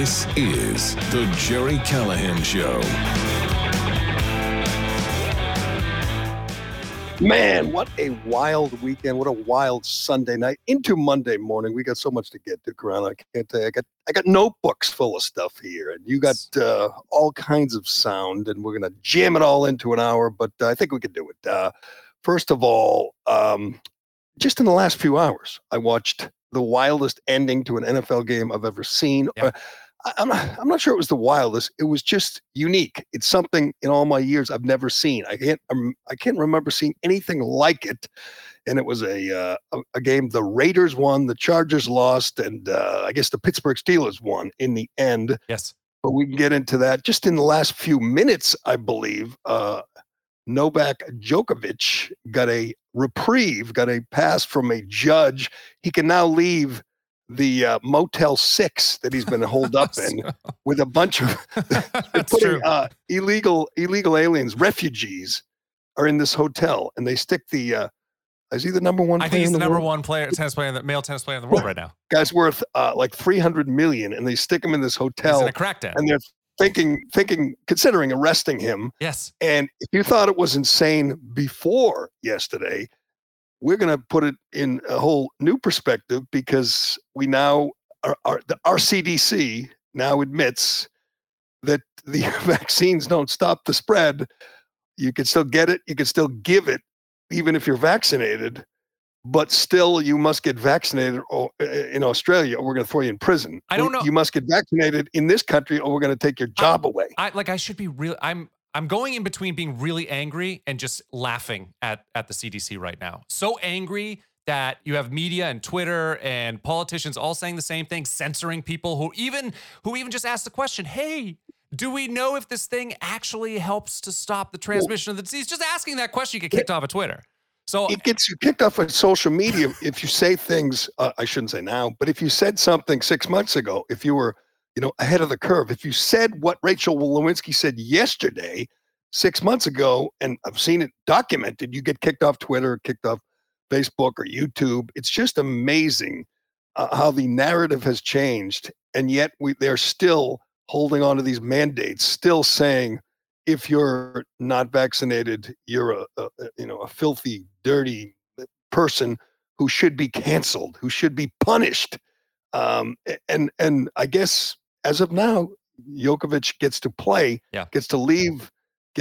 This is the Gerry Callahan Show. Man, what a wild weekend. What a wild Sunday night into Monday morning. We got so much to get to, Corona. I can't tell you. I got notebooks full of stuff here, and you got all kinds of sound, and we're going to jam it all into an hour, but I think we can do it. First of all, just in the last few hours, I watched the wildest ending to an NFL game I've ever seen. Yep. I'm not sure it was the wildest. It was just unique. It's something in all my years I've never seen. I can't remember seeing anything like it. And it was a game. The Raiders won, the Chargers lost, and I guess the Pittsburgh Steelers won in the end. Yes. But we can get into that. Just in the last few minutes, I believe, Novak Djokovic got a reprieve, got a pass from a judge. He can now leave the Motel 6 that he's been holed up in with a bunch of illegal aliens, refugees are in this hotel, and they stick the is he the number one player? I think he's the number world? one player, male tennis player in the world right now. Guy's worth like $300 million, and they stick him in this hotel. He's in a crackdown. And they're considering arresting him. Yes. And if you thought it was insane before yesterday, we're going to put it in a whole new perspective, because we now our CDC now admits that the vaccines don't stop the spread. You can still get it. You can still give it, even if you're vaccinated, but still you must get vaccinated in Australia, or we're going to throw you in prison. I don't know. You must get vaccinated in this country, or we're going to take your job away. I should be real. I'm going in between being really angry and just laughing at the CDC right now. So angry that you have media and Twitter and politicians all saying the same thing, censoring people who even just ask the question, hey, do we know if this thing actually helps to stop the transmission of the disease? Just asking that question, you get kicked off of Twitter. So it gets you kicked off of social media if you say things, I shouldn't say now, but if you said something 6 months ago, if you were ahead of the curve, if you said what Rachel Lewinsky said yesterday, 6 months ago, and I've seen it documented, you get kicked off Twitter, kicked off Facebook or YouTube. It's just amazing how the narrative has changed. And yet they're still holding on to these mandates, still saying, if you're not vaccinated, you're a filthy, dirty person who should be canceled, who should be punished. And I guess as of now, Djokovic gets to play, gets to leave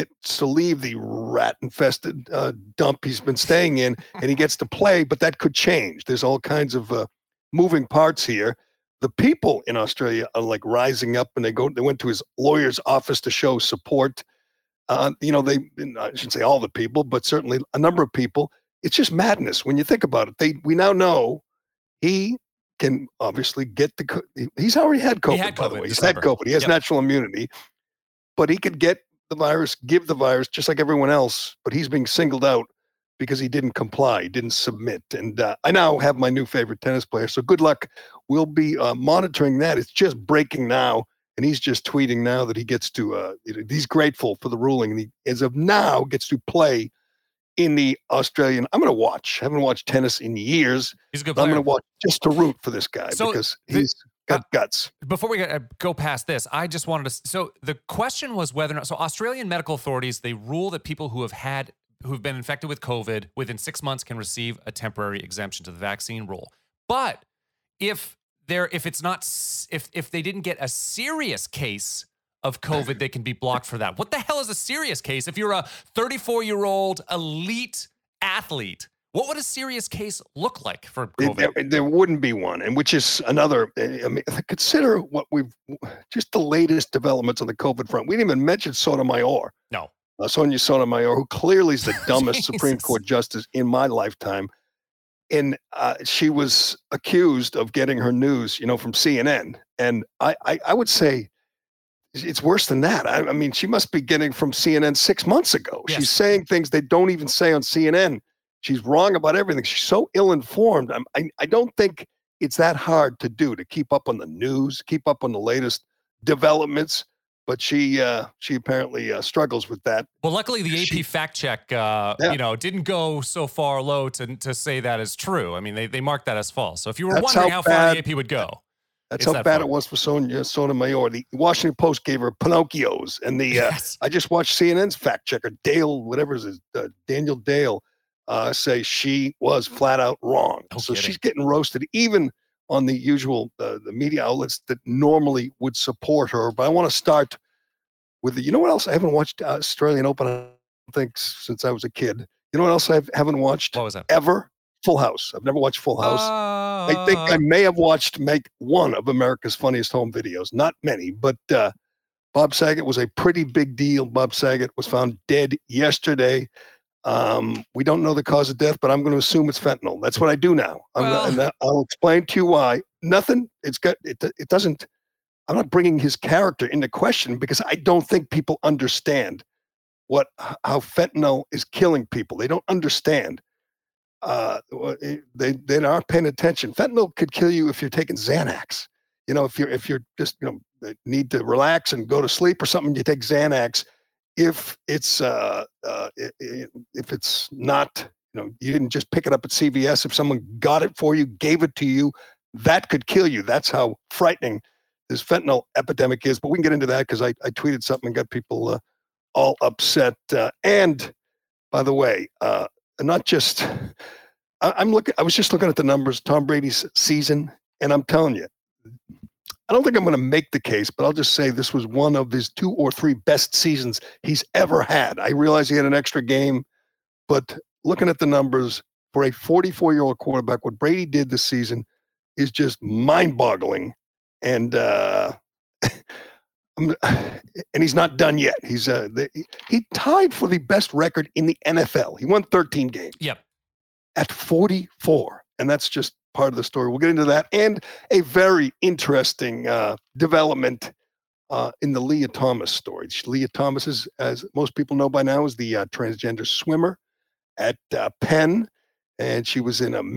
the rat-infested dump he's been staying in, and he gets to play, but that could change. There's all kinds of moving parts here. The people in Australia are like rising up, and they went to his lawyer's office to show support. I shouldn't say all the people, but certainly a number of people. It's just madness when you think about it. We now know he can obviously he's already had COVID, by the way. He's had COVID. He has natural immunity, but he could get the virus, give the virus, just like everyone else, but he's being singled out because he didn't comply, he didn't submit. And I now have my new favorite tennis player, so good luck. We'll be monitoring that. It's just breaking now, and he's just tweeting now that he gets to, he's grateful for the ruling, and he, as of now, gets to play in the Australian. I'm going to watch. I haven't watched tennis in years. He's a good player. I'm going to watch just to root for this guy, because he's got guts. Before we go past this, I just wanted to. So the question was whether or not. So Australian medical authorities, they rule that people who've been infected with COVID within 6 months can receive a temporary exemption to the vaccine rule. But if they didn't get a serious case of COVID, they can be blocked for that. What the hell is a serious case? If you're a 34-year-old elite athlete, what would a serious case look like for COVID? There wouldn't be one, and which is another. I mean, consider just the latest developments on the COVID front. We didn't even mention Sotomayor. No. Sonia Sotomayor, who clearly is the dumbest Supreme Court justice in my lifetime. And she was accused of getting her news, from CNN. And I would say it's worse than that. I mean, she must be getting from CNN 6 months ago. Yes. She's saying things they don't even say on CNN. She's wrong about everything. She's so ill-informed. I don't think it's that hard to do, to keep up on the news, keep up on the latest developments. But she apparently struggles with that. Well, luckily the AP fact check, didn't go so far low to say that is true. I mean, they marked that as false. So if you were wondering how far the AP would go. That's It's how that bad far. it was for Sotomayor. The Washington Post gave her Pinocchios, and the Yes. I just watched CNN's fact checker Dale, whatever it is, Daniel Dale, say she was flat out wrong. No So kidding. she's getting roasted even on the usual the media outlets that normally would support her. But I want to start with you know what else I haven't watched Australian Open, I don't think, since I was a kid. You know what else I haven't watched What was that? ever? Full House. I've never watched Full House. I think I may have watched make one of America's Funniest Home Videos. Not many, but Bob Saget was a pretty big deal. Bob Saget was found dead yesterday. We don't know the cause of death, but I'm going to assume it's fentanyl. That's what I do now. I'll explain to you why. Nothing. It doesn't. I'm not bringing his character into question because I don't think people understand how fentanyl is killing people. They don't understand. They aren't paying attention. Fentanyl could kill you if you're taking Xanax. You know, if you're just need to relax and go to sleep or something, you take Xanax. If it's not, you didn't just pick it up at CVS. If someone got it for you, gave it to you, that could kill you. That's how frightening this fentanyl epidemic is. But we can get into that because I tweeted something and got people all upset. And by the way, not just I was just looking at the numbers, Tom Brady's season, and I'm telling you, I don't think I'm going to make the case, but I'll just say this was one of his 2 or 3 best seasons he's ever had. I realize he had an extra game, but looking at the numbers for a 44-year-old quarterback, what Brady did this season is just mind-boggling. And and he's not done yet. He tied for the best record in the NFL. He won 13 games. Yep. At 44. And that's just part of the story. We'll get into that. And a very interesting development in the Leah Thomas story. Leah Thomas is, as most people know by now, is the transgender swimmer at Penn. And she was in a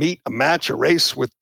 race with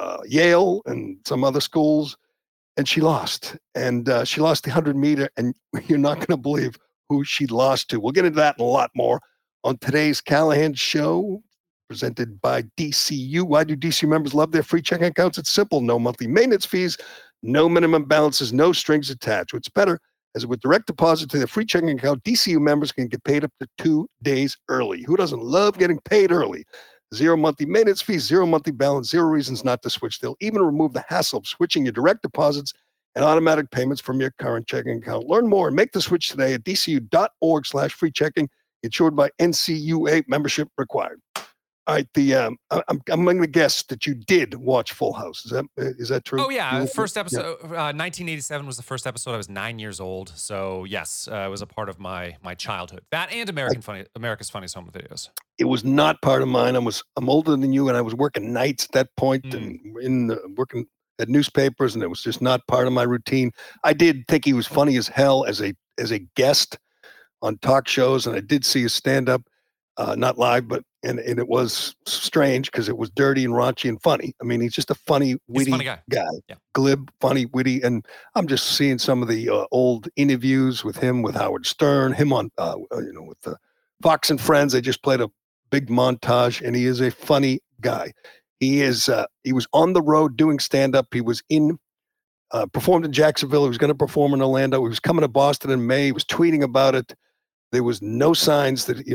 Yale and some other schools. And she lost. And she lost the 100-meter. And you're not going to believe who she lost to. We'll get into that and a lot more on today's Callahan Show, presented by DCU. Why do DCU members love their free checking accounts? It's simple. No monthly maintenance fees, no minimum balances, no strings attached. What's better, as with direct deposit to their free checking account, DCU members can get paid up to 2 days early. Who doesn't love getting paid early? 0 monthly maintenance fees, 0 monthly balance, 0 reasons not to switch. They'll even remove the hassle of switching your direct deposits and automatic payments from your current checking account. Learn more and make the switch today at dcu.org/free checking. Insured by NCUA, membership required. All right, I'm going to guess that you did watch Full House. Is that true? Oh yeah, first episode. 1987 was the first episode. I was 9 years old, so yes, it was a part of my childhood. That and America's Funniest Home Videos. It was not part of mine. I'm older than you, and I was working nights at that point, and working at newspapers, and it was just not part of my routine. I did think he was funny as hell as a guest on talk shows, and I did see his stand up. Not live, but and it was strange because it was dirty and raunchy and funny. I mean, he's just a funny, witty guy. Yeah. Glib, funny, witty. And I'm just seeing some of the old interviews with him, with Howard Stern, him on, with the Fox and Friends. They just played a big montage, and he is a funny guy. He was on the road doing stand up. He was performed in Jacksonville. He was going to perform in Orlando. He was coming to Boston in May. He was tweeting about it. There was no signs that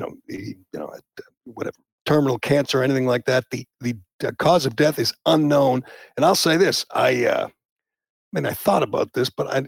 whatever terminal cancer or anything like that. The cause of death is unknown. And I'll say this: I thought about this, but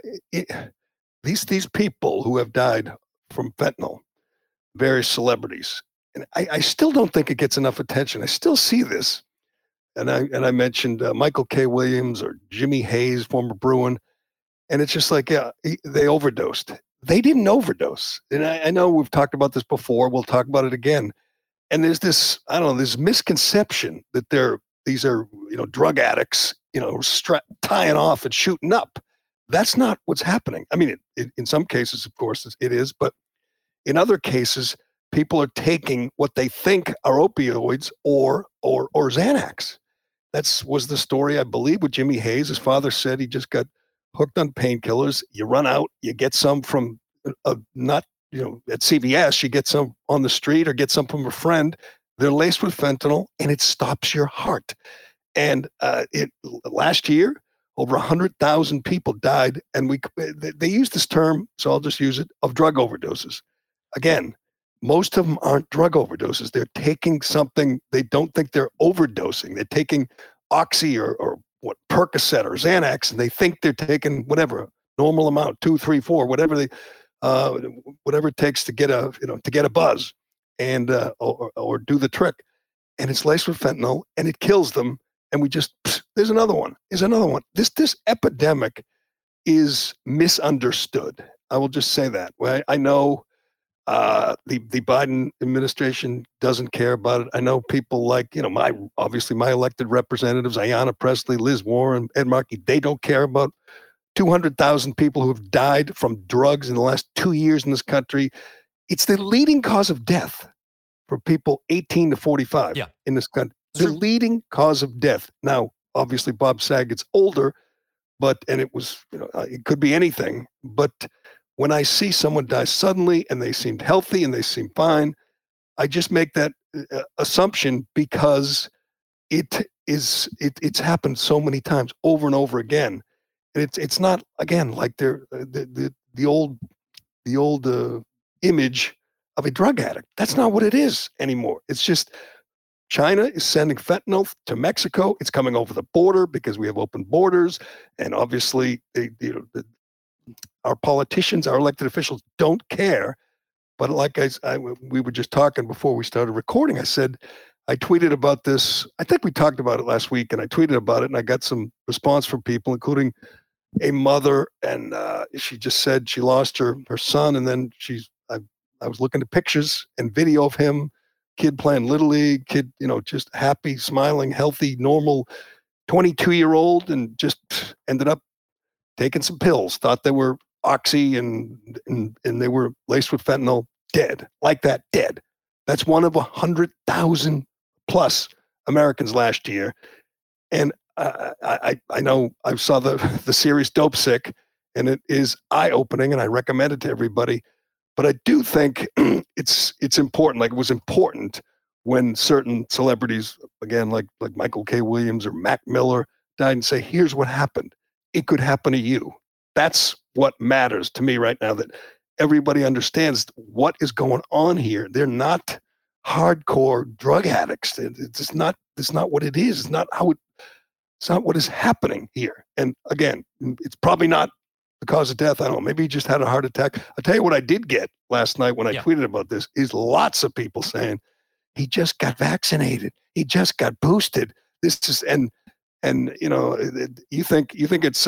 these people who have died from fentanyl, various celebrities, and I still don't think it gets enough attention. I still see this, and I mentioned Michael K. Williams or Jimmy Hayes, former Bruin, and it's just like they overdosed. They didn't overdose. And I know we've talked about this before. We'll talk about it again. And there's this, this misconception that these are, drug addicts, tying off and shooting up. That's not what's happening. I mean, in some cases, of course, it is. But in other cases, people are taking what they think are opioids or Xanax. Was the story, I believe, with Jimmy Hayes. His father said he just got hooked on painkillers. You run out, you get some from not at CVS, you get some on the street or get some from a friend. They're laced with fentanyl, and it stops your heart. And last year, over 100,000 people died. And they use this term, so I'll just use it, of drug overdoses. Again, most of them aren't drug overdoses. They're taking something they don't think they're overdosing. They're taking Oxy or what, Percocet or Xanax, and they think they're taking whatever normal amount, 2, 3, 4, whatever it takes to get a buzz and or do the trick. And it's laced with fentanyl, and it kills them. And there's another one. This epidemic is misunderstood. I will just say that. I know the Biden administration doesn't care about it. I know people like, my elected representatives, Ayanna Pressley, Liz Warren, Ed Markey, they don't care about 200,000 people who have died from drugs in the last 2 years in this country. It's the leading cause of death for people 18 to 45 in this country. The leading cause of death. Now, obviously, Bob Saget's older, and it was, it could be anything. But when I see someone die suddenly and they seemed healthy and they seem fine, I just make that assumption because it's happened so many times over and over again. And it's not, again, like the old image of a drug addict. That's not what it is anymore. It's just China is sending fentanyl to Mexico. It's coming over the border because we have open borders. And obviously, our politicians, our elected officials don't care. But like we were just talking before we started recording, I tweeted about this. I think we talked about it last week, and I tweeted about it, and I got some response from people, including a mother. And she just said she lost her son. And then I was looking at pictures and video of him, kid playing Little League, kid, just happy, smiling, healthy, normal 22-year-old, and just ended up taking some pills, thought they were Oxy and they were laced with fentanyl, dead. Like that, dead. That's one of 100,000 plus Americans last year. And I know I saw the series Dope Sick, and it is eye-opening, and I recommend it to everybody. But I do think it's important. Like, it was important when certain celebrities, again, like Michael K. Williams or Mac Miller, died, and say, here's what happened. It could happen to you. That's what matters to me right now, that everybody understands what is going on here. They're not hardcore drug addicts. It's not what it is. It's not what is happening here. And again, it's probably not the cause of death. I don't know. Maybe he just had a heart attack. I'll tell you what I did get last night when I tweeted about this is lots of people saying he just got vaccinated. He just got boosted. This is, and you think it's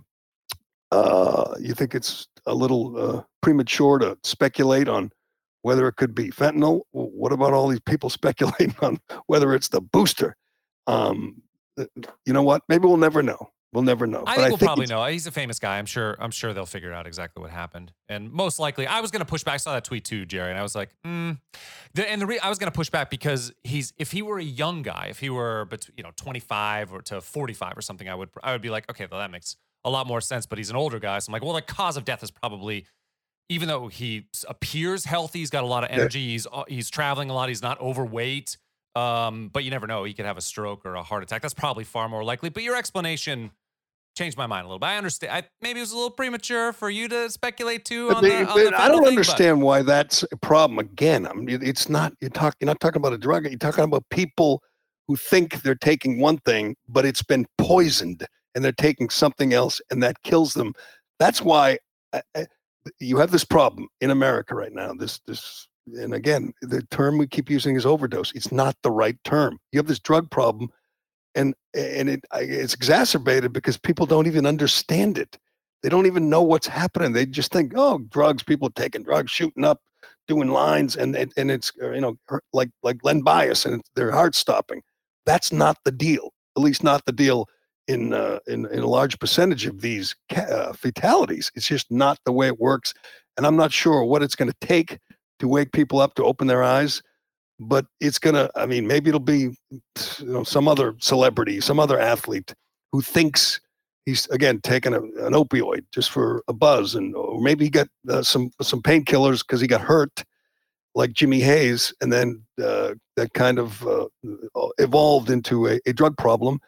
a little premature to speculate on whether it could be fentanyl. What about all these people speculating on whether it's the booster? You know what? Maybe we'll never know. We'll never know. I think we'll probably know. He's a famous guy. I'm sure they'll figure out exactly what happened. And most likely, I was going to push back. I saw that tweet too, Jerry, and I was like, I was going to push back because if he were a young guy, if he were between 25 or to 45 or something, I would be like, okay, well, that makes a lot more sense. But he's an older guy, so I'm like, well, the cause of death is probably, even though he appears healthy, he's got a lot of energy, he's traveling a lot, he's not overweight. But you never know. He could have a stroke or a heart attack. That's probably far more likely. But your explanation changed my mind a little bit. I understand. Maybe it was a little premature for you to speculate too. I don't understand why that's a problem. Again, I mean, it's not. You're not talking about a drug. You're talking about people who think they're taking one thing, but it's been poisoned, and they're taking something else, and that kills them. That's why you have this problem in America right now. And again, the term we keep using is overdose. It's not the right term. You have this drug problem, and it's exacerbated because people don't even understand it. They don't even know what's happening. They just think, oh, drugs, people taking drugs, shooting up, doing lines, and it's like Len Bias, and their heart stopping. That's not the deal. At least not the deal in a large percentage of these fatalities. It's just not the way it works, and I'm not sure what it's going to take to wake people up, to open their eyes. But it's maybe it'll be, some other celebrity, some other athlete who thinks he's, again, taking an opioid just for a buzz. Or maybe he got some painkillers because he got hurt, like Jimmy Hayes. And then that kind of evolved into a drug problem.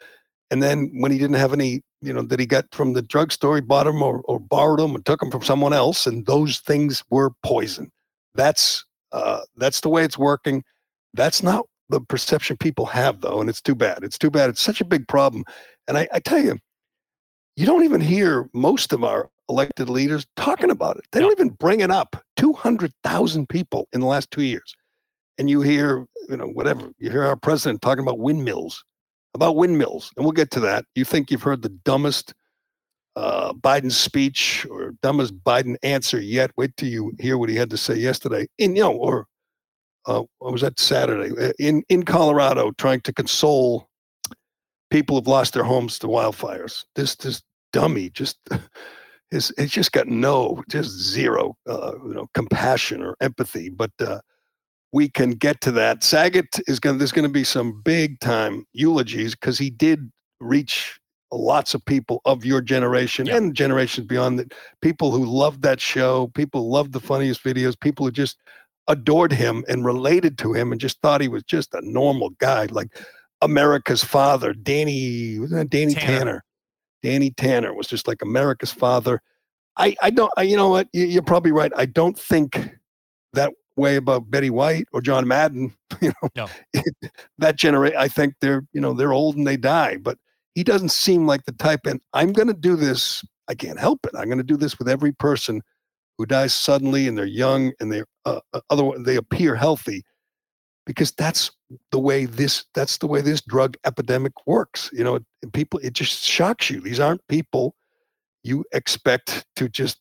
And then when he didn't have any, that he got from the drugstore, he bought them or borrowed them and took them from someone else. And those things were poison. That's the way it's working. That's not the perception people have, though. And it's too bad. It's too bad. It's such a big problem. And I tell you, you don't even hear most of our elected leaders talking about it. They don't even bring it up. 200,000 people in the last 2 years. And you hear, whatever. You hear our president talking about windmills. And we'll get to that. You think you've heard the dumbest Biden speech or dumbest Biden answer yet? Wait till you hear what he had to say yesterday. What was that Saturday? In Colorado, trying to console people who've lost their homes to wildfires. This dummy it's just got zero, compassion or empathy. But we can get to that. Saget there's going to be some big time eulogies because he did reach lots of people of your generation and generations beyond that. People who loved that show, people who loved the funniest videos, people who just adored him and related to him and just thought he was just a normal guy, like America's father, Danny Tanner. Danny Tanner was just like America's father. You know what? You're probably right. I don't think that way about Betty White or John Madden. No. That generation, I think they're old and they die, but he doesn't seem like the type. And I'm going to do this. I can't help it. I'm going to do this with every person who dies suddenly and they're young and they're they appear healthy, because that's the way this drug epidemic works. People, it just shocks you. These aren't people you expect to just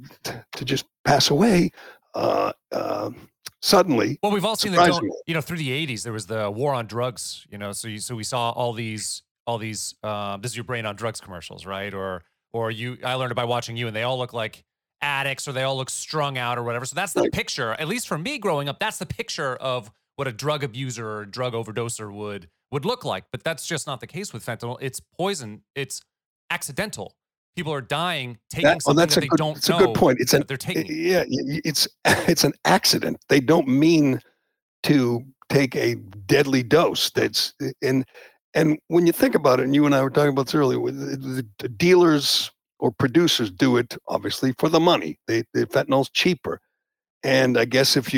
pass away suddenly. Well, we've all seen that. Through the 80s, there was the war on drugs. So we saw all these this is your brain on drugs commercials, right? Or I learned it by watching you, and they all look like addicts or they all look strung out or whatever. So that's the picture, at least for me growing up, that's the picture of what a drug abuser or drug overdoser would look like. But that's just not the case with fentanyl. It's poison. It's accidental. People are dying taking something that they don't know. It's a good point. They're taking. Yeah, it's an accident. They don't mean to take a deadly dose. And when you think about it, and you and I were talking about this earlier, the dealers or producers do it obviously for the money. The fentanyl's cheaper, and I guess they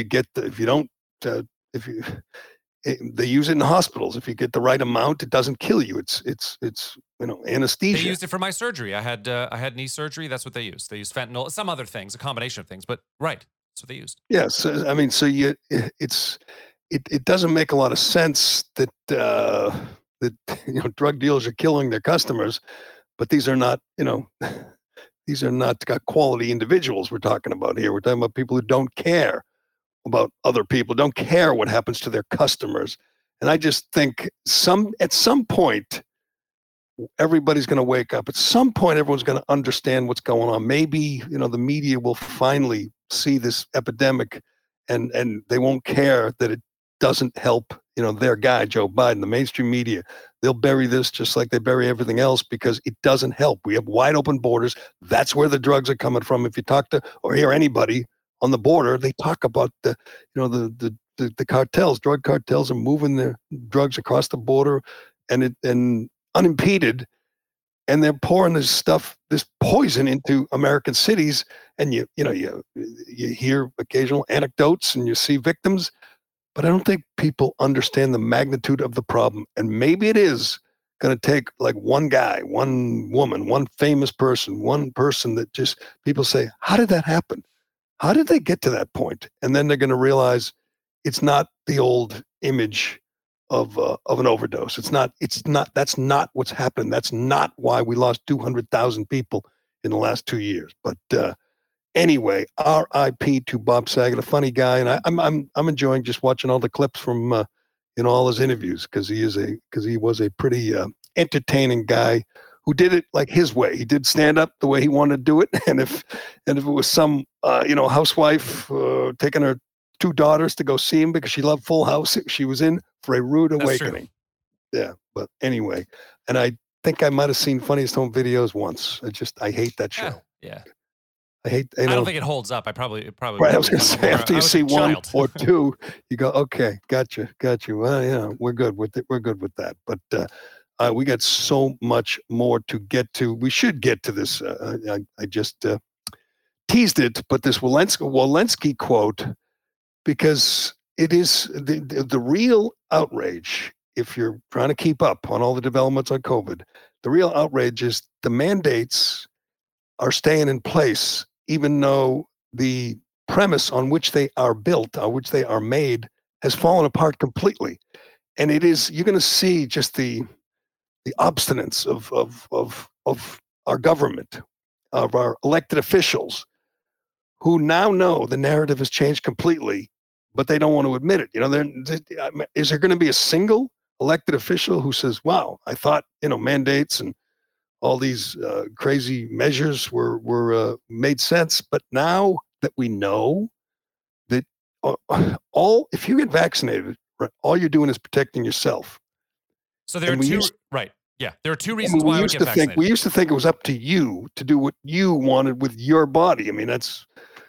use it in hospitals. If you get the right amount, it doesn't kill you. It's anesthesia. They used it for my surgery. I had knee surgery. That's what they used. They used fentanyl, some other things, a combination of things, but right. That's what they used. Yes, I mean, so it doesn't make a lot of sense that drug dealers are killing their customers, but these are not quality individuals we're talking about here. We're talking about people who don't care about other people, don't care what happens to their customers. And I just think at some point, everybody's going to wake up. At some point, everyone's going to understand what's going on. Maybe, the media will finally see this epidemic and they won't care that it doesn't help, their guy, Joe Biden. The mainstream media, they'll bury this just like they bury everything else because it doesn't help. We have wide open borders. That's where the drugs are coming from. If you talk to or hear anybody on the border, they talk about the cartels. Drug cartels are moving their drugs across the border and unimpeded, and they're pouring this poison into American cities. And you hear occasional anecdotes and you see victims, but I don't think people understand the magnitude of the problem. And maybe it is going to take like one guy, one woman, one famous person, one person that just people say, how did that happen? How did they get to that point? And then they're going to realize it's not the old image of an overdose. That's not what's happened. That's not why we lost 200,000 people in the last 2 years. But anyway, R.I.P. to Bob Saget, a funny guy, and I'm enjoying just watching all the clips from all his interviews because he was a pretty entertaining guy who did it like his way. He did stand up the way he wanted to do it, and if it was some housewife taking her 2 daughters to go see him because she loved Full House, she was in for a rude awakening. Yeah, but anyway, and I think I might have seen Funniest Home Videos once. I hate that show. Yeah. I don't think it holds up. It probably. Right, I was going to say after you see 1 or 2, you go, okay, gotcha. Well, yeah, we're good with it. We're good with that. But We got so much more to get to. We should get to this. I just teased it, but this Walensky quote, because it is the real outrage. If you're trying to keep up on all the developments on COVID, the real outrage is the mandates are staying in place, even though the premise on which they are built, on which they are made, has fallen apart completely. And it is, you're going to see just the obstinance of our government, of our elected officials, who now know the narrative has changed completely, but they don't want to admit it. Is there going to be a single elected official who says, wow, I thought, mandates and all these crazy measures were made sense, but now that we know that if you get vaccinated, right, all you're doing is protecting yourself. So there are two, right? Yeah, there are two reasons why I would get vaccinated. We used to think it was up to you to do what you wanted with your body. I mean, that's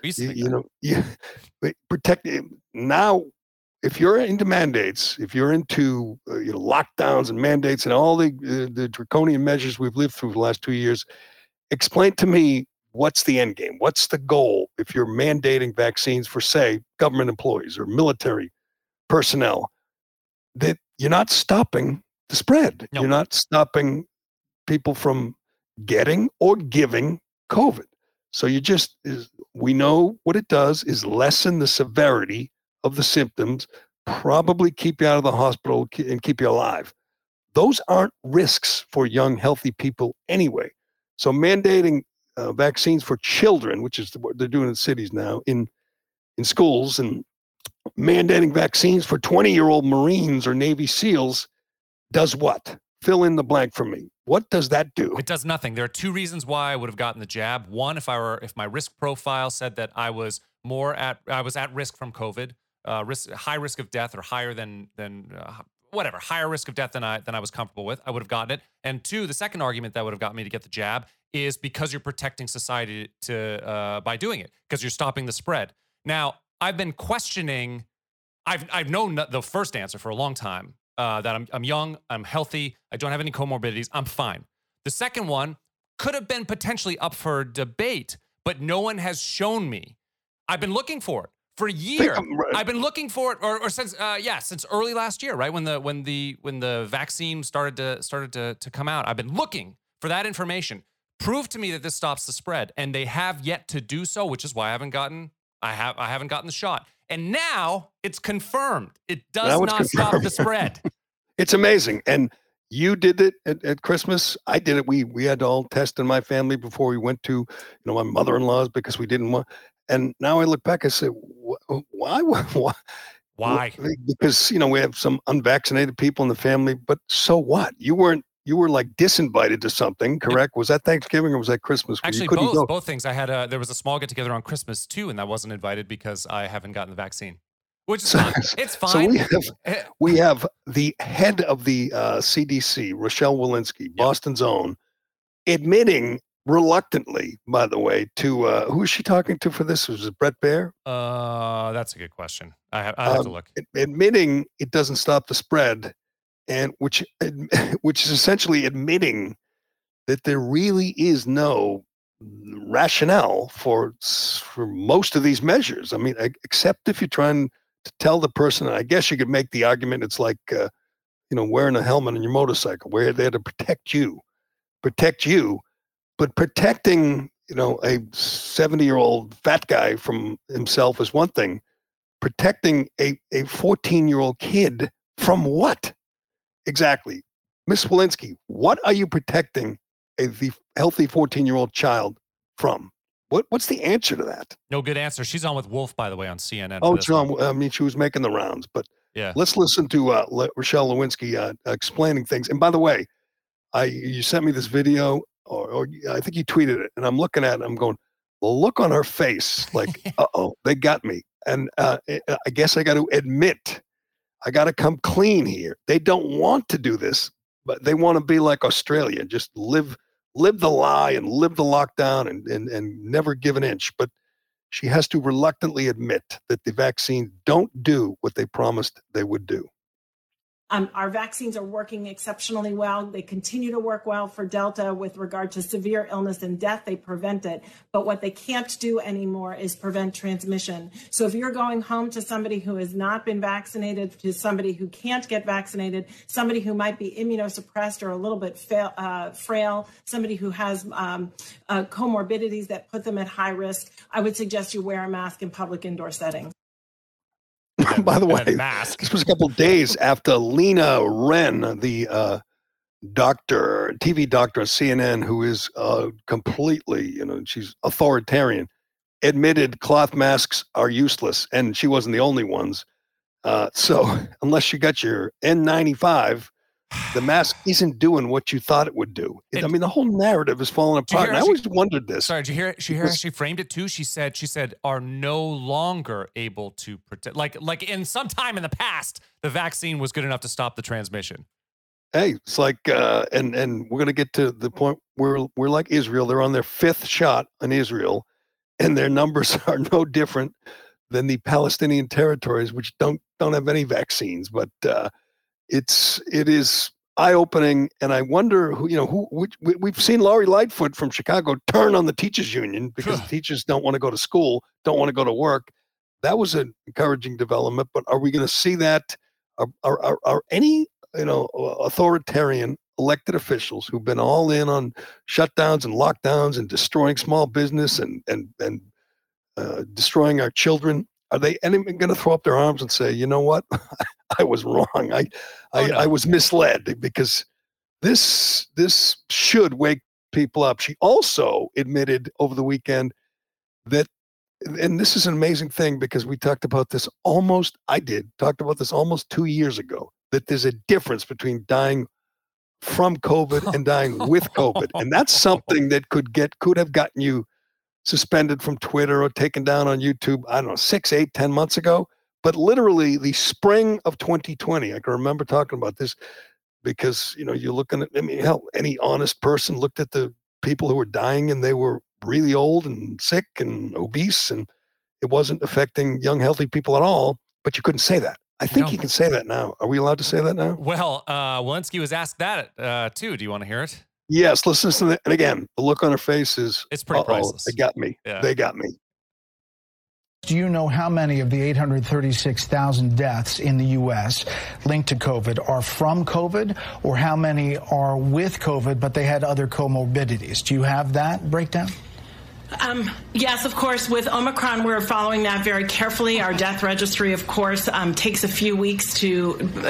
protect now. If you're into mandates, if you're into lockdowns and mandates and all the draconian measures we've lived through the last 2 years, explain to me what's the end game? What's the goal if you're mandating vaccines for, say, government employees or military personnel? That you're not stopping the spread. No. You're not stopping people from getting or giving COVID. So we know what it does is lessen the severity of the symptoms, probably keep you out of the hospital and keep you alive. Those aren't risks for young, healthy people anyway. So mandating vaccines for children, which is what they're doing in cities now, in schools, and mandating vaccines for 20-year-old Marines or Navy SEALs does what? Fill in the blank for me. What does that do? It does nothing. There are two reasons why I would have gotten the jab. One, if my risk profile said that I was at risk from COVID, high risk of death, or higher than whatever, higher risk of death than I was comfortable with, I would have gotten it. And two, the second argument that would have gotten me to get the jab is because you're protecting society by doing it, because you're stopping the spread. Now, I've been questioning. I've known the first answer for a long time. That I'm young, I'm healthy, I don't have any comorbidities, I'm fine. The second one could have been potentially up for debate, but no one has shown me. I've been looking for it for a year. I've been looking for it, or since early last year, right when the vaccine started to come out. I've been looking for that information. Prove to me that this stops the spread, and they have yet to do so, which is why I haven't gotten the shot. And now it's confirmed. It does not stop the spread. It's amazing. And you did it at Christmas. I did it. We had to all test in my family before we went to, my mother-in-law's, because we didn't want. And now I look back, I say, why? Why? Because, we have some unvaccinated people in the family, but so what? You were like disinvited to something, correct? Was that Thanksgiving or was that Christmas? Actually, both things. There was a small get together on Christmas too, and I wasn't invited because I haven't gotten the vaccine, which is fine. It's fine. So we have the head of the CDC, Rochelle Walensky, Boston's own, admitting reluctantly, by the way, to who is she talking to for this? Was it Brett Baer? That's a good question. I have to look. Admitting it doesn't stop the spread. And which is essentially admitting that there really is no rationale for most of these measures. I mean, except if you're trying to tell the person, I guess you could make the argument it's like, wearing a helmet on your motorcycle, where they're to protect you. But protecting, a 70-year-old fat guy from himself is one thing. Protecting a 14-year-old kid from what? Exactly. Miss Walensky, what are you protecting the healthy 14-year-old child from? What's the answer to that? No good answer. She's on with Wolf, by the way, on CNN. Oh, John, I mean, she was making the rounds. But yeah, let's listen to Rochelle Lewinsky explaining things. And by the way, you sent me this video, or I think you tweeted it, and I'm looking at it, I'm going, the look on her face, like, uh-oh, they got me. And I guess I got to admit, I got to come clean here. They don't want to do this, but they want to be like Australia, just live the lie and live the lockdown and never give an inch. But she has to reluctantly admit that the vaccines don't do what they promised they would do. Our vaccines are working exceptionally well. They continue to work well for Delta with regard to severe illness and death. They prevent it. But what they can't do anymore is prevent transmission. So if you're going home to somebody who has not been vaccinated, to somebody who can't get vaccinated, somebody who might be immunosuppressed or a little bit frail, somebody who has comorbidities that put them at high risk, I would suggest you wear a mask in public indoor settings. By the way, this was a couple of days after Lena Wren, the TV doctor at CNN, who is completely, she's authoritarian, admitted cloth masks are useless, and she wasn't the only ones. So unless you got your N95, the mask isn't doing what you thought it would do. I mean, the whole narrative is falling apart. And I always wondered this. Sorry, did you hear how she framed it too? She said are no longer able to protect. Like in some time in the past, the vaccine was good enough to stop the transmission. Hey, it's like, and we're going to get to the point where we're like Israel. They're on their 5th shot in Israel, and their numbers are no different than the Palestinian territories, which don't have any vaccines. But it is eye-opening, and I wonder we've seen Lori Lightfoot from Chicago turn on the teachers union because teachers don't want to go to school, don't want to go to work. That was an encouraging development, but are we going to see that? Are any authoritarian elected officials who've been all in on shutdowns and lockdowns and destroying small business and destroying our children? Are they going to throw up their arms and say, you know what, I was wrong. I was misled, because this should wake people up. She also admitted over the weekend that, and this is an amazing thing because we talked about this almost 2 years ago, that there's a difference between dying from COVID and dying with COVID. And that's something that could have gotten you suspended from Twitter or taken down on YouTube, I don't know, 6, 8, 10 months ago. But literally the spring of 2020, I can remember talking about this because, you're looking at, hell, any honest person looked at the people who were dying and they were really old and sick and obese, and it wasn't affecting young, healthy people at all. But you couldn't say that. I think you can say that now. Are we allowed to say that now? Well, Walensky was asked that too. Do you want to hear it? Yes, let's listen to that. And again, the look on her face is, it's pretty priceless. They got me. Yeah. They got me. Do you know how many of the 836,000 deaths in the U.S. linked to COVID are from COVID, or how many are with COVID, but they had other comorbidities? Do you have that breakdown? Yes, of course. With Omicron, we're following that very carefully. Our death registry, of course, takes a few weeks to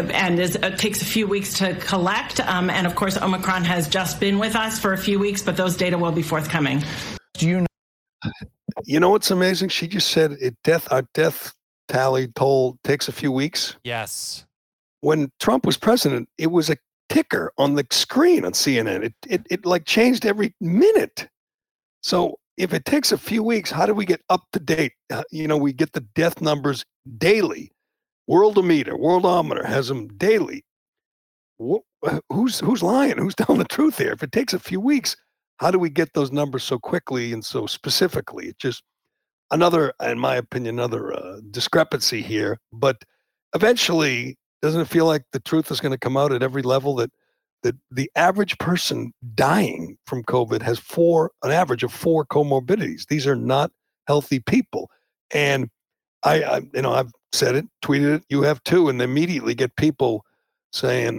collect. And of course, Omicron has just been with us for a few weeks, but those data will be forthcoming. Do you know? You know what's amazing? She just said our death tally toll takes a few weeks. Yes. When Trump was president, it was a ticker on the screen on CNN. It like changed every minute. So if it takes a few weeks, how do we get up to date? We get the death numbers daily. Worldometer has them daily. Who's lying? Who's telling the truth here? If it takes a few weeks, how do we get those numbers so quickly and so specifically? It's just another, in my opinion, discrepancy here. But eventually, doesn't it feel like the truth is going to come out at every level that the average person dying from COVID has an average of 4 comorbidities? These are not healthy people. And I've said it, tweeted it, you have too, and immediately get people saying,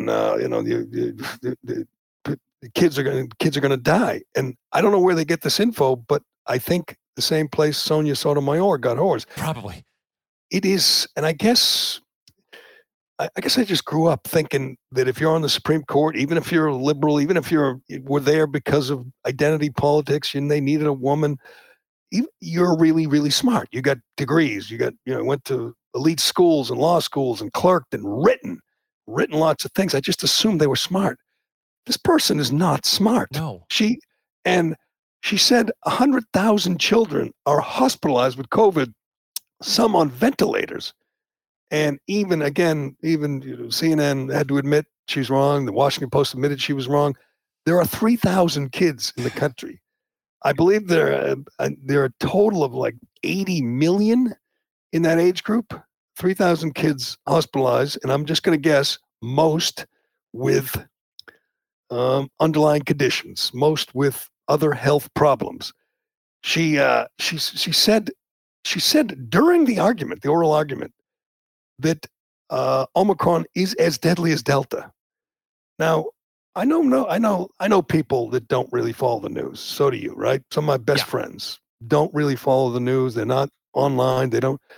the kids are going to die. And I don't know where they get this info, but I think the same place Sonia Sotomayor got hers. Probably. It is, and I guess I just grew up thinking that if you're on the Supreme Court, even if you're a liberal, even if were there because of identity politics and they needed a woman, you're really, really smart. You got degrees. You got, went to elite schools and law schools and clerked and written lots of things. I just assumed they were smart. This person is not smart. No. She said 100,000 children are hospitalized with COVID, some on ventilators. And even CNN had to admit she's wrong. The Washington Post admitted she was wrong. There are 3,000 kids in the country. I believe there are a total of like 80 million in that age group. 3,000 kids hospitalized, and I'm just going to guess most with underlying conditions, most with other health problems. She said during the argument, the oral argument, that Omicron is as deadly as Delta. Now, I know people that don't really follow the news. So do you, right? Some of my best friends don't really follow the news. They're not online.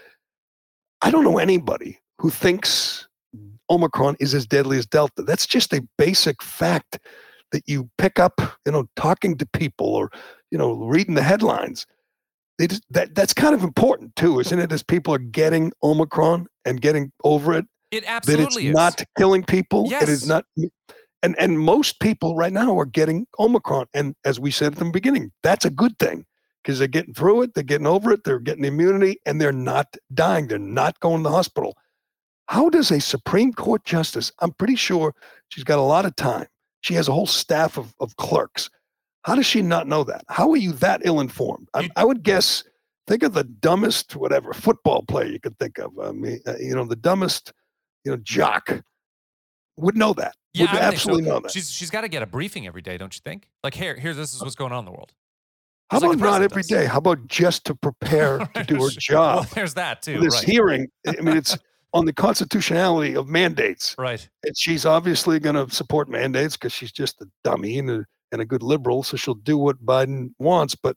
I don't know anybody who thinks Omicron is as deadly as Delta. That's just a basic fact that you pick up, talking to people or, reading the headlines. That's kind of important too, isn't it? As people are getting Omicron and getting over it. It absolutely is. Not killing people. Yes. It is not. And most people right now are getting Omicron. And as we said at the beginning, that's a good thing because they're getting through it. They're getting over it. They're getting immunity and they're not dying. They're not going to the hospital. How does a Supreme Court justice, I'm pretty sure she's got a lot of time. She has a whole staff of clerks. How does she not know that? How are you that ill-informed? I would guess, think of the dumbest, football player you could think of. I mean, the dumbest, jock would know that. Yeah, would absolutely know that. She's got to get a briefing every day, don't you think? Like, here, this is what's going on in the world. How about not every day? How about just to prepare to do her job? Well, there's that too. This hearing, I mean, it's on the constitutionality of mandates. Right. And she's obviously going to support mandates because she's just a dummy and a good liberal, so she'll do what Biden wants. But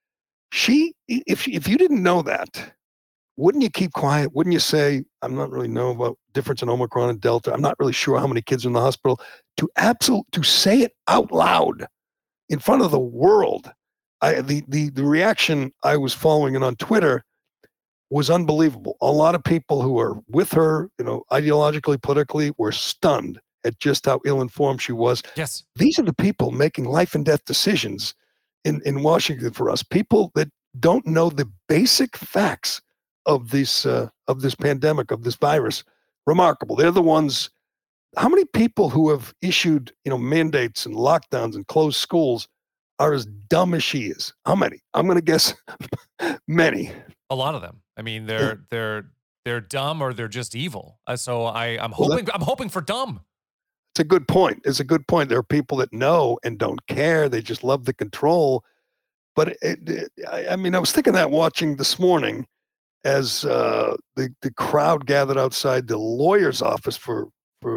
if you didn't know that, wouldn't you keep quiet? Wouldn't you say, I'm not really know about difference in Omicron and Delta. I'm not really sure how many kids are in the hospital. To say it out loud in front of the world. The reaction I was following on Twitter was unbelievable. A lot of people who are with her, ideologically, politically, were stunned at just how ill-informed she was. Yes. These are the people making life and death decisions in Washington for us. People that don't know the basic facts of this pandemic, of this virus. Remarkable. They're the ones. How many people who have issued, mandates and lockdowns and closed schools are as dumb as she is? How many? I'm going to guess many. A lot of them. I mean, they're dumb or they're just evil. So I'm hoping for dumb. It's a good point. It's a good point. There are people that know and don't care. They just love the control. But I was thinking that watching this morning as the crowd gathered outside the lawyer's office for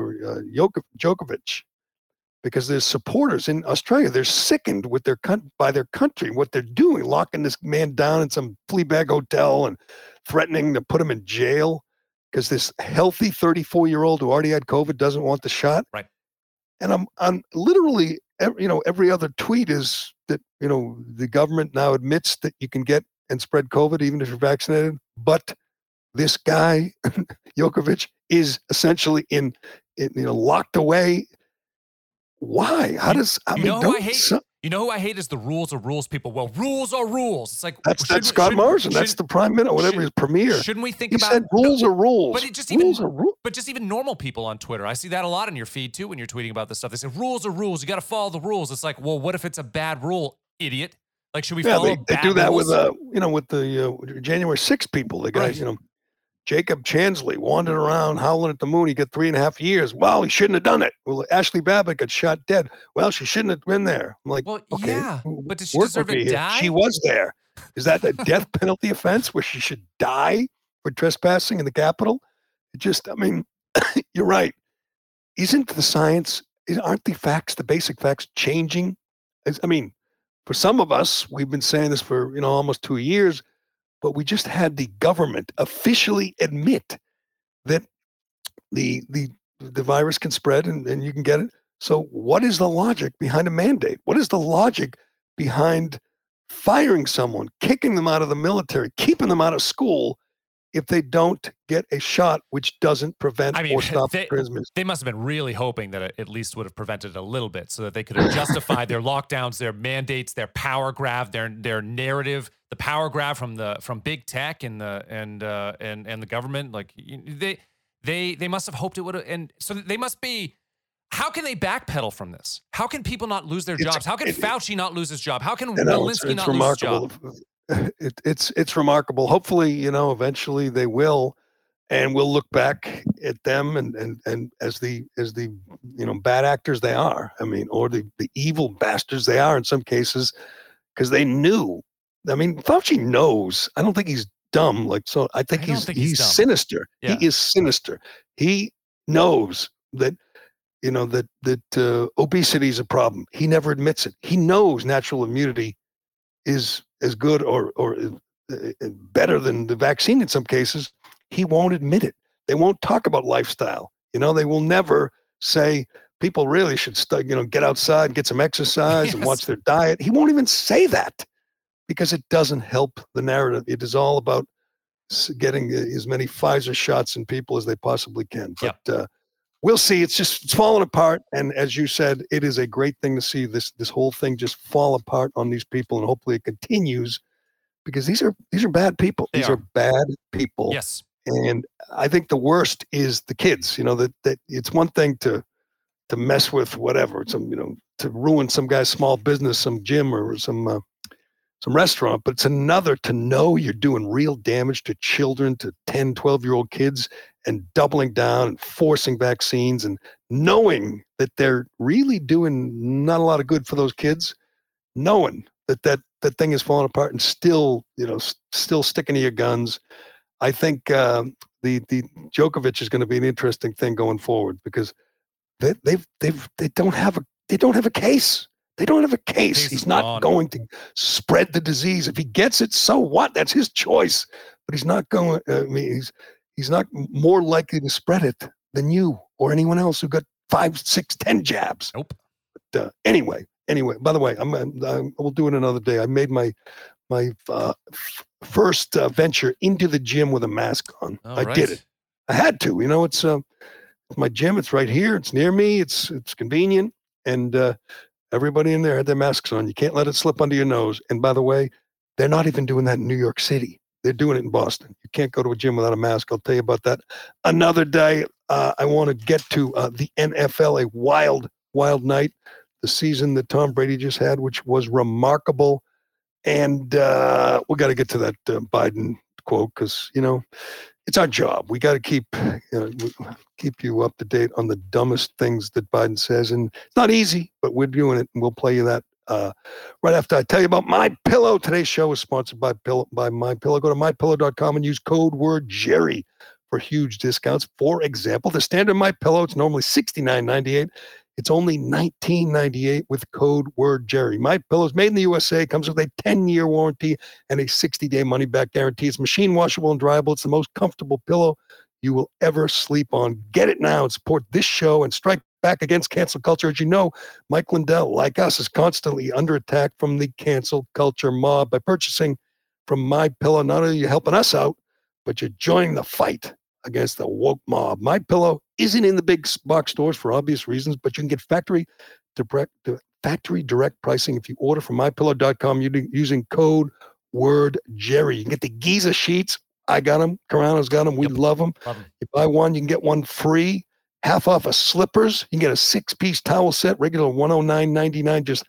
Djokovic, because there's supporters in Australia. They're sickened with by their country, what they're doing, locking this man down in some flea bag hotel and threatening to put him in jail because this healthy 34-year-old who already had COVID doesn't want the shot. Right. And I'm literally, every other tweet is that, the government now admits that you can get and spread COVID even if you're vaccinated. But this guy, Djokovic, is essentially locked away. Why? How does you know who I hate is the rules are rules people. Well, rules are rules. It's like that's Scott Morrison. That's the prime minister, whatever his premier. Shouldn't we think he about said rules are rules? But just even normal people on Twitter. I see that a lot in your feed too when you're tweeting about this stuff. They say rules are rules. You got to follow the rules. It's like, well, what if it's a bad rule, idiot? Like, should we follow? They do that rules? with the January 6th people. The guys, right. Jacob Chansley wandered around howling at the moon. He got 3.5 years. Well, he shouldn't have done it. Well, Ashley Babbitt got shot dead. Well, she shouldn't have been there. I'm like, well, okay, yeah, but does she deserve to die? She was there. Is that a death penalty offense where she should die for trespassing in the Capitol? You're right. Isn't the science, aren't the facts, the basic facts changing? For some of us, we've been saying this for, almost 2 years, but we just had the government officially admit that the virus can spread and you can get it. So what is the logic behind a mandate? What is the logic behind firing someone, kicking them out of the military, keeping them out of school if they don't get a shot which doesn't prevent or stop transmission? They must have been really hoping that it at least would have prevented it a little bit so that they could have justified their lockdowns, their mandates, their power grab, their narrative, the power grab from big tech and the government. Like they must have hoped it would have, and so they must be. How can they backpedal from this? How can people not lose their jobs? How can Fauci not lose his job? How can Walensky not lose his job? It's remarkable. Hopefully, eventually they will. and we'll look back at them and as the bad actors they are. I mean, or the evil bastards they are in some cases, because they knew. I mean, Fauci knows. I don't think he's dumb. I think he's sinister. Yeah. He is sinister. He knows that obesity is a problem. He never admits it. He knows natural immunity is as good or better than the vaccine in some cases. He won't admit it. They won't talk about lifestyle. They will never say people really should get outside, get some exercise, and watch their diet. He won't even say that because it doesn't help the narrative. It is all about getting as many Pfizer shots in people as they possibly can. But we'll see. It's falling apart. And as you said, it is a great thing to see this whole thing just fall apart on these people, and hopefully it continues, because these are bad people. These are bad people. Yes. And I think the worst is the kids. That it's one thing to mess with whatever, to ruin some guy's small business, some gym or some restaurant, but it's another to know you're doing real damage to children, to 10, 12-year-old kids, and doubling down and forcing vaccines and knowing that they're really doing not a lot of good for those kids, knowing that thing is falling apart and still sticking to your guns. I think the Djokovic is going to be an interesting thing going forward, because they don't have a case. They don't have a case. He's not going to spread the disease. If he gets it, so what? That's his choice. But he's not going. He's not more likely to spread it than you or anyone else who got 5, 6, 10 jabs. Nope. But anyway. By the way, we'll do it another day. I made my first venture into the gym with a mask on. I did it. I had to. It's my gym. It's right here. It's near me. It's convenient, and everybody in there had their masks on. You can't let it slip under your nose. And by the way, they're not even doing that in New York City. They're doing it in Boston. You can't go to a gym without a mask. I'll tell you about that another day. I want to get to the NFL, a wild, wild night. The season that Tom Brady just had, which was remarkable. And we got to get to that Biden quote, because, it's our job. We got to keep you up to date on the dumbest things that Biden says. And it's not easy, but we're doing it, and we'll play you that right after I tell you about My Pillow. Today's show is sponsored by My Pillow. Go to mypillow.com and use code word Jerry for huge discounts. For example, the standard My Pillow, it's normally $69.98. It's only $19.98 with code word Jerry. My Pillow is made in the USA, comes with a 10-year warranty and a 60-day money-back guarantee. It's machine washable and dryable. It's the most comfortable pillow you will ever sleep on. Get it now and support this show and strike back against cancel culture. As you know, Mike Lindell, like us, is constantly under attack from the cancel culture mob. By purchasing from My Pillow, not only are you helping us out, but you're joining the fight against the woke mob. My Pillow isn't in the big box stores for obvious reasons, but you can get factory direct pricing if you order from mypillow.com using code word Jerry. You can get the Giza sheets. I got them. Carano's got them. We love them. You buy one, you can get one free. Half off of slippers. You can get a 6-piece towel set, regular $109.99, just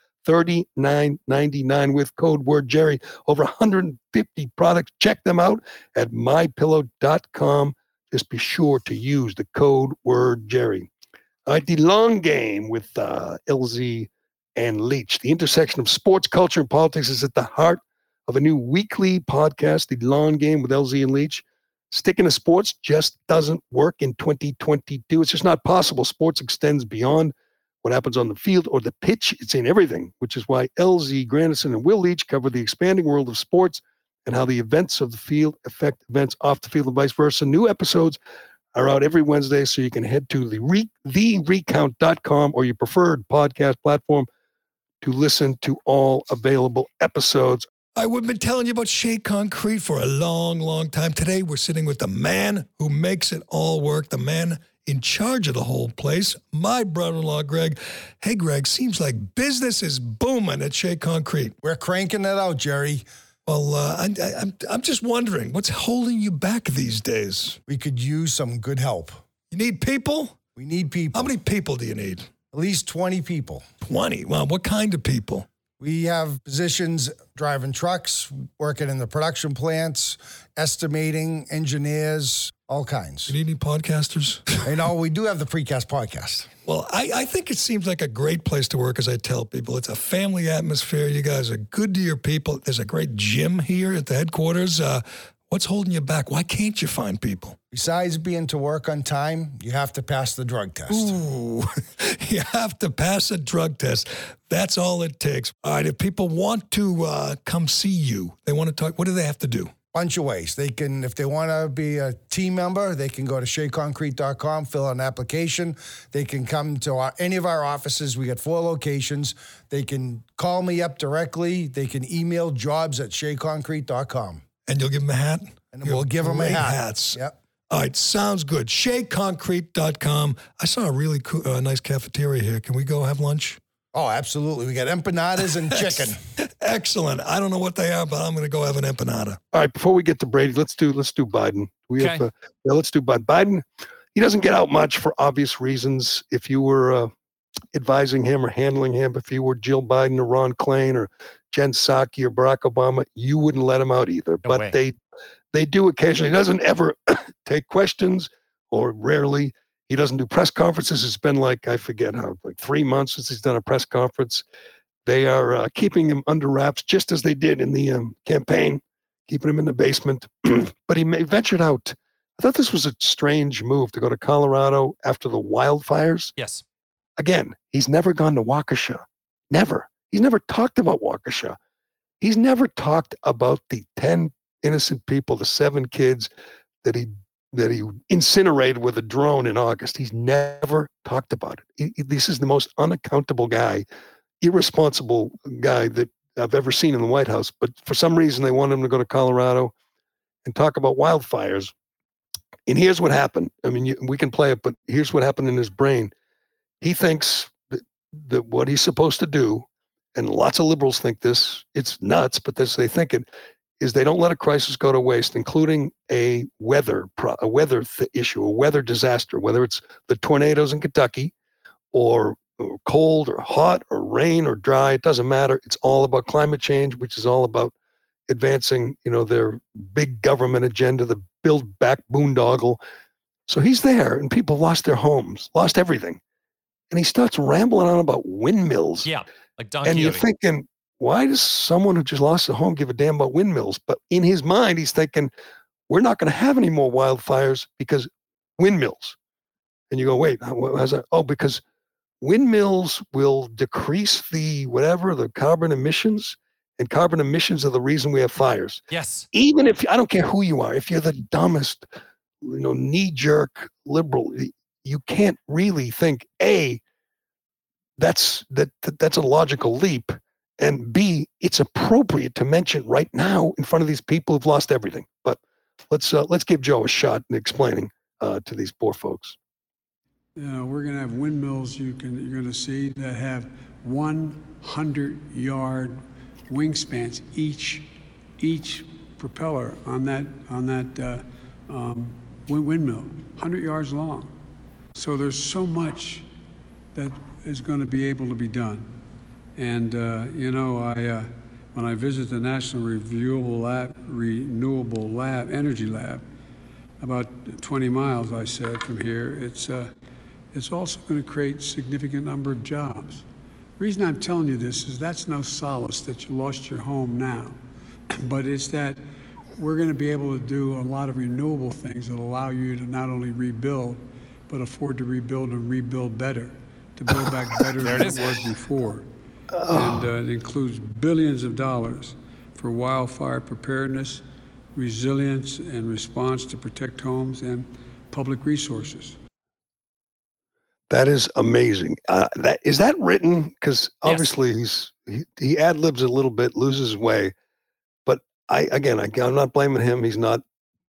$39.99 with code word Jerry. Over 150 products. Check them out at mypillow.com. Just be sure to use the code word Jerry. All right, the long game with LZ and Leach. The intersection of sports, culture, and politics is at the heart of a new weekly podcast, The Long Game with LZ and Leach. Sticking to sports just doesn't work in 2022. It's just not possible. Sports extends beyond what happens on the field or the pitch. It's in everything, which is why LZ Grandison and Will Leach cover the expanding world of sports and how the events of the field affect events off the field and vice versa. New episodes are out every Wednesday, so you can head to therecount.com or your preferred podcast platform to listen to all available episodes. We've been telling you about Shea Concrete for a long, long time. Today, we're sitting with the man who makes it all work, the man in charge of the whole place, my brother-in-law, Greg. Hey, Greg, seems like business is booming at Shea Concrete. We're cranking it out, Jerry. Well, I'm just wondering, what's holding you back these days? We could use some good help. You need people? We need people. How many people do you need? At least 20 people. 20? Well, what kind of people? We have positions driving trucks, working in the production plants, estimating, engineers, all kinds. You need any podcasters? We do have the Precast podcast. Well, I think it seems like a great place to work, as I tell people. It's a family atmosphere. You guys are good to your people. There's a great gym here at the headquarters. What's holding you back? Why can't you find people? Besides being to work on time, you have to pass the drug test. Ooh, you have to pass a drug test. That's all it takes. All right, if people want to come see you, they want to talk, what do they have to do? Bunch of ways. They can, if they want to be a team member, they can go to SheaConcrete.com, fill out an application. They can come to any of our offices. We got 4 locations. They can call me up directly. They can email jobs@SheaConcrete.com. And you'll give them a hat? And we'll give them a Great hat. Hats. Yep. All right, sounds good. SheaConcrete.com. I saw a really cool, nice cafeteria here. Can we go have lunch? Oh, absolutely. We got empanadas and chicken. Excellent. I don't know what they are, but I'm going to go have an empanada. All right, before we get to Brady, let's do Biden. Let's do Biden. Biden, he doesn't get out much for obvious reasons. If you were advising him or handling him, if you were Jill Biden or Ron Klain or Jen Psaki or Barack Obama, you wouldn't let him out either. No but way. they do occasionally. He doesn't ever take questions, or rarely. He doesn't do press conferences. It's been like 3 months since he's done a press conference. They are keeping him under wraps, just as they did in the campaign, keeping him in the basement. But he ventured out. I thought this was a strange move to go to Colorado after the wildfires. Yes. Again, he's never gone to Waukesha. Never. He's never talked about Waukesha. He's never talked about the 10 innocent people, the 7 kids that he incinerated with a drone in August. He's never talked about it. This is the most unaccountable guy, irresponsible guy that I've ever seen in the White House. But for some reason, they want him to go to Colorado and talk about wildfires. And here's what happened. I mean, we can play it, but here's what happened in his brain. He thinks that what he's supposed to do, and lots of liberals think this, it's nuts, but they think it, is they don't let a crisis go to waste, including a weather issue, a weather disaster, whether it's the tornadoes in Kentucky or cold or hot or rain or dry. It doesn't matter. It's all about climate change, which is all about advancing, their big government agenda, the Build Back boondoggle. So he's there, and people lost their homes, lost everything. And he starts rambling on about windmills. Yeah, like Don And Quixote. you're thinking, why does someone who just lost a home give a damn about windmills? But in his mind, he's thinking, we're not going to have any more wildfires because windmills. And you go, wait, how's that? Oh, because windmills will decrease the carbon emissions, and carbon emissions are the reason we have fires. Yes. Even if, I don't care who you are, if you're the dumbest, knee-jerk liberal, you can't really think, A, that's a logical leap, and B, it's appropriate to mention right now in front of these people who've lost everything. But let's give Joe a shot in explaining to these poor folks. We're going to have windmills you're going to see that have 100-yard wingspans each propeller on that windmill, 100 yards long. So there's so much that is going to be able to be done. And when I visit the National Renewable Energy Lab, about 20 miles, I said, from here, it's also going to create significant number of jobs. The reason I'm telling you this is that's no solace that you lost your home now, but it's that we're going to be able to do a lot of renewable things that allow you to not only rebuild, but afford to rebuild and rebuild better, to build back better than it was before. And it includes billions of dollars for wildfire preparedness, resilience, and response to protect homes and public resources. That is amazing. Is that written? Because obviously he ad-libs a little bit, loses his way. But I'm not blaming him. He's not,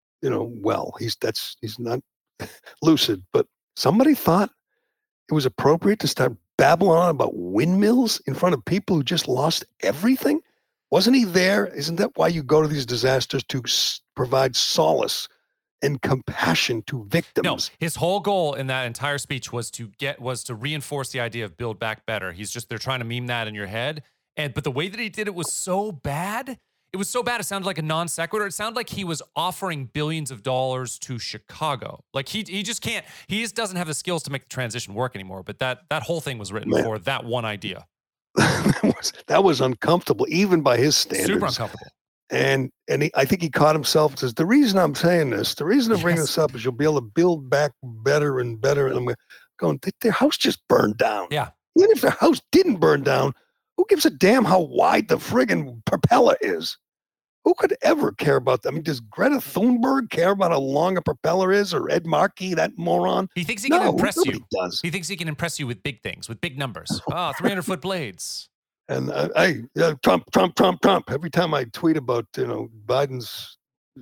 he's not lucid. But somebody thought it was appropriate to start babbling on about windmills in front of people who just lost everything. Wasn't he there? Isn't that why you go to these disasters, to provide solace and compassion to victims? No, his whole goal in that entire speech was to reinforce the idea of Build Back Better. They're trying to meme that in your head. But the way that he did it was so bad. It was so bad. It sounded like a non sequitur. It sounded like he was offering billions of dollars to Chicago. Like he just can't. He just doesn't have the skills to make the transition work anymore. But that whole thing was written for that one idea. that was uncomfortable, even by his standards. Super uncomfortable. And I think he caught himself and says, the reason I'm saying this, the reason I'm bringing this up is you'll be able to build back better and better. And I'm going, their house just burned down. Yeah. Even if their house didn't burn down, who gives a damn how wide the friggin' propeller is? Who could ever care about that? I mean, does Greta Thunberg care about how long a propeller is, or Ed Markey, that moron? He thinks he can impress you. Nobody does. He thinks he can impress you with big things, with big numbers. 300-foot blades. And Trump. Every time I tweet about, Biden's,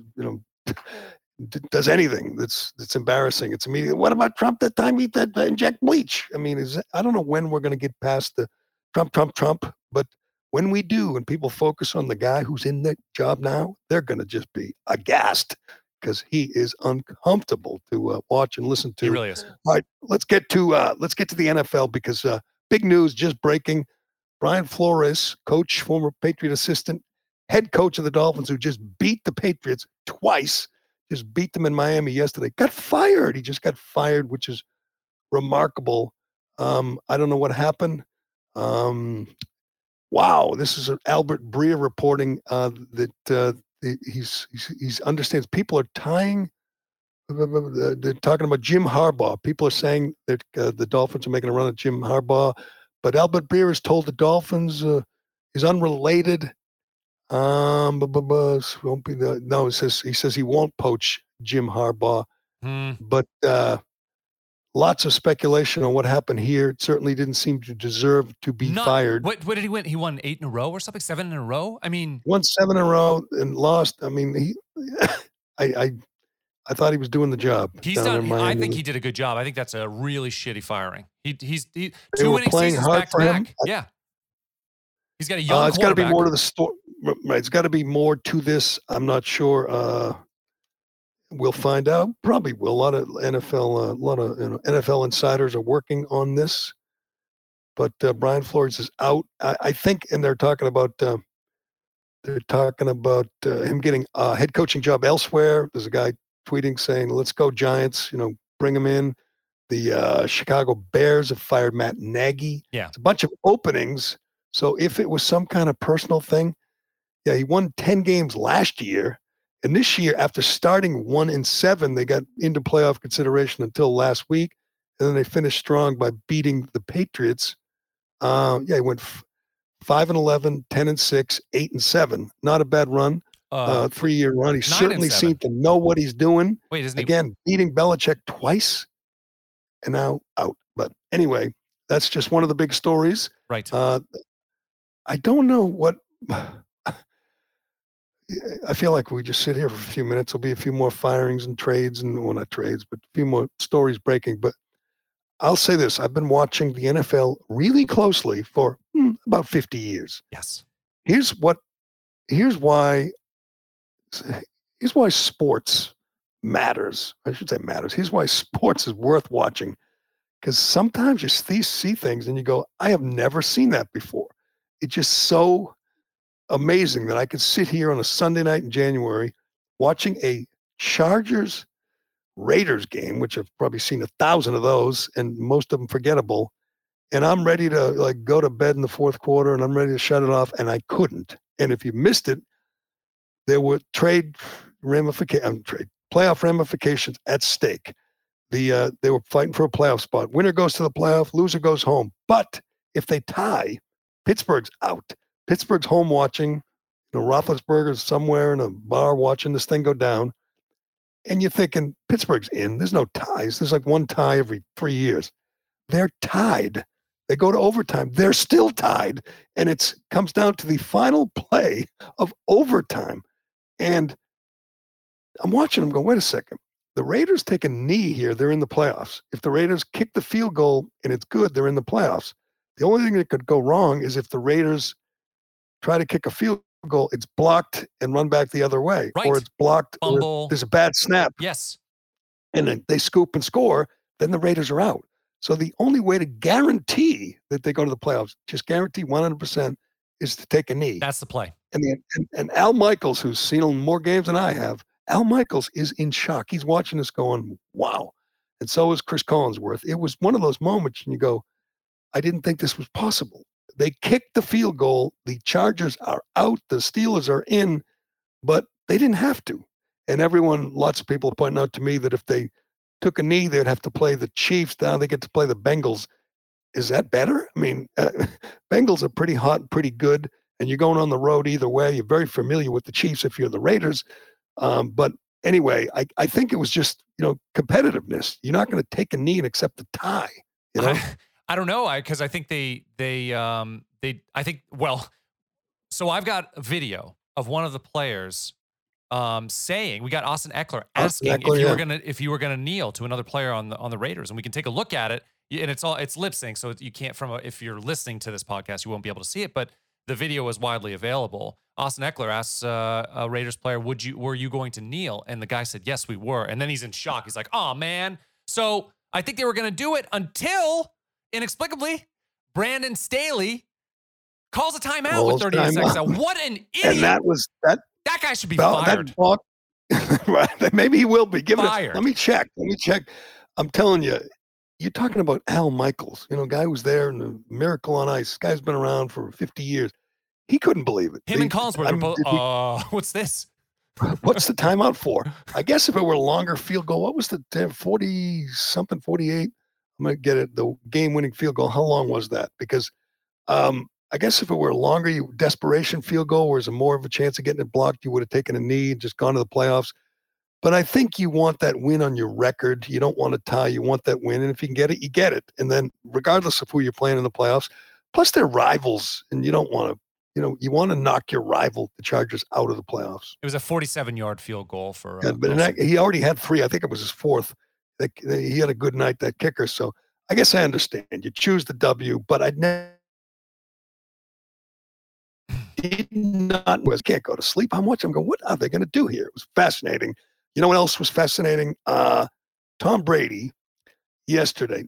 does anything that's embarrassing, it's immediate. What about Trump? That time he did inject bleach. I mean, I don't know when we're going to get past the Trump, but when we do, and people focus on the guy who's in the job now, they're going to just be aghast because he is uncomfortable to watch and listen to. He really is. All right, let's get to the NFL because big news just breaking. Brian Flores, coach, former Patriot assistant, head coach of the Dolphins, who just beat the Patriots twice, just beat them in Miami yesterday, got fired. He just got fired, which is remarkable. I don't know what happened. Wow, this is Albert Breer reporting that he's understands people are tying. They're talking about Jim Harbaugh. People are saying that the Dolphins are making a run at Jim Harbaugh. But Albert Breer has told the Dolphins he's unrelated. Won't be no. He says he won't poach Jim Harbaugh. But lots of speculation on what happened here. It certainly didn't seem to deserve to be fired. What did he win? He won 8 in a row or something? 7 in a row? I mean, won 7 in a row and lost. I mean, I thought he was doing the job. He's done. I think he did a good job. I think that's a really shitty firing. He's 2 winning seasons back to back. Yeah, he's got a young. It's got to be more to the story. Right, it's got to be more to this. I'm not sure. We'll find out. Probably will. A lot of NFL insiders are working on this. But Brian Flores is out. I think, and they're talking about him getting a head coaching job elsewhere. There's a guy tweeting saying, "Let's go Giants!" Bring him in. The Chicago Bears have fired Matt Nagy. Yeah, it's a bunch of openings. So if it was some kind of personal thing, yeah, he won 10 games last year, and this year, after starting 1-7, they got into playoff consideration until last week, and then they finished strong by beating the Patriots. He went 5-11, 10-6, 8-7. Not a bad run. 3-year run. He certainly seemed to know what he's doing. Wait, isn't he? Again, beating Belichick twice and now out. But anyway, that's just one of the big stories. Right. I don't know what I feel like we just sit here for a few minutes. There'll be a few more firings and trades not trades, but a few more stories breaking. But I'll say this. I've been watching the NFL really closely for about 50 years. Yes. Here's why sports matters. I should say matters. Here's why sports is worth watching. Because sometimes you see things and you go, I have never seen that before. It's just so amazing that I could sit here on a Sunday night in January watching a Chargers Raiders game, which I've probably seen 1,000 of those, and most of them forgettable. And I'm ready to go to bed in the fourth quarter, and I'm ready to shut it off, and I couldn't. And if you missed it, there were playoff ramifications at stake. They were fighting for a playoff spot. Winner goes to the playoff, loser goes home. But if they tie, Pittsburgh's out. Pittsburgh's home watching. Roethlisberger's somewhere in a bar watching this thing go down. And you're thinking, Pittsburgh's in. There's no ties. There's like one tie every 3 years. They're tied. They go to overtime. They're still tied. And it comes down to the final play of overtime. And I'm watching them go, wait a second. The Raiders take a knee here. They're in the playoffs. If the Raiders kick the field goal and it's good, they're in the playoffs. The only thing that could go wrong is if the Raiders try to kick a field goal, it's blocked and run back the other way. Right. Or it's blocked, Fumble. or there's a bad snap. Yes. And then they scoop and score, then the Raiders are out. So the only way to guarantee that they go to the playoffs, just guarantee 100%, is to take a knee. That's the play. And Al Michaels, who's seen more games than I have, Al Michaels is in shock. He's watching this going, wow. And so is Chris Collinsworth. It was one of those moments and you go, I didn't think this was possible. They kicked the field goal. The Chargers are out. The Steelers are in, but they didn't have to. And lots of people are pointing out to me that if they took a knee, they'd have to play the Chiefs. Now they get to play the Bengals. Is that better? I mean, Bengals are pretty hot and pretty good, and you're going on the road either way. You're very familiar with the Chiefs if you're the Raiders. But anyway, I think it was just, competitiveness. You're not going to take a knee and accept the tie, I don't know, because I think so I've got a video of one of the players saying, we got Austin Eckler asking if you were gonna kneel to another player on the Raiders, and we can take a look at it. And it's lip sync, so you can't if you're listening to this podcast, you won't be able to see it, but the video is widely available. Austin Eckler asks a Raiders player, were you going to kneel? And the guy said, yes, we were. And then he's in shock. He's like, oh man. So I think they were gonna do it until inexplicably Brandon Staley calls a timeout with 38 seconds out. What an idiot! And that guy should be fired. Right? Maybe he will be. Fired. Let me check. I'm telling you, you're talking about Al Michaels, guy who was there in the Miracle on Ice. This guy's been around for 50 years. He couldn't believe it. Him and Collinsworth were both, what's this? What's the timeout for? I guess if it were a longer field goal, what was the 40-something, 48? I'm going to get it. The game-winning field goal. How long was that? Because I guess if it were a longer desperation field goal, where there's more of a chance of getting it blocked, you would have taken a knee and just gone to the playoffs. But I think you want that win on your record. You don't want a tie. You want that win. And if you can get it, you get it. And then regardless of who you're playing in the playoffs, plus they're rivals, and you don't want to, you want to knock your rival, the Chargers, out of the playoffs. It was a 47-yard field goal for but he already had 3. I think it was his 4th. He had a good night, that kicker. So I guess I understand. You choose the W, but I can't go to sleep. I'm watching. I'm going, what are they going to do here? It was fascinating. You know what else was fascinating? Tom Brady yesterday.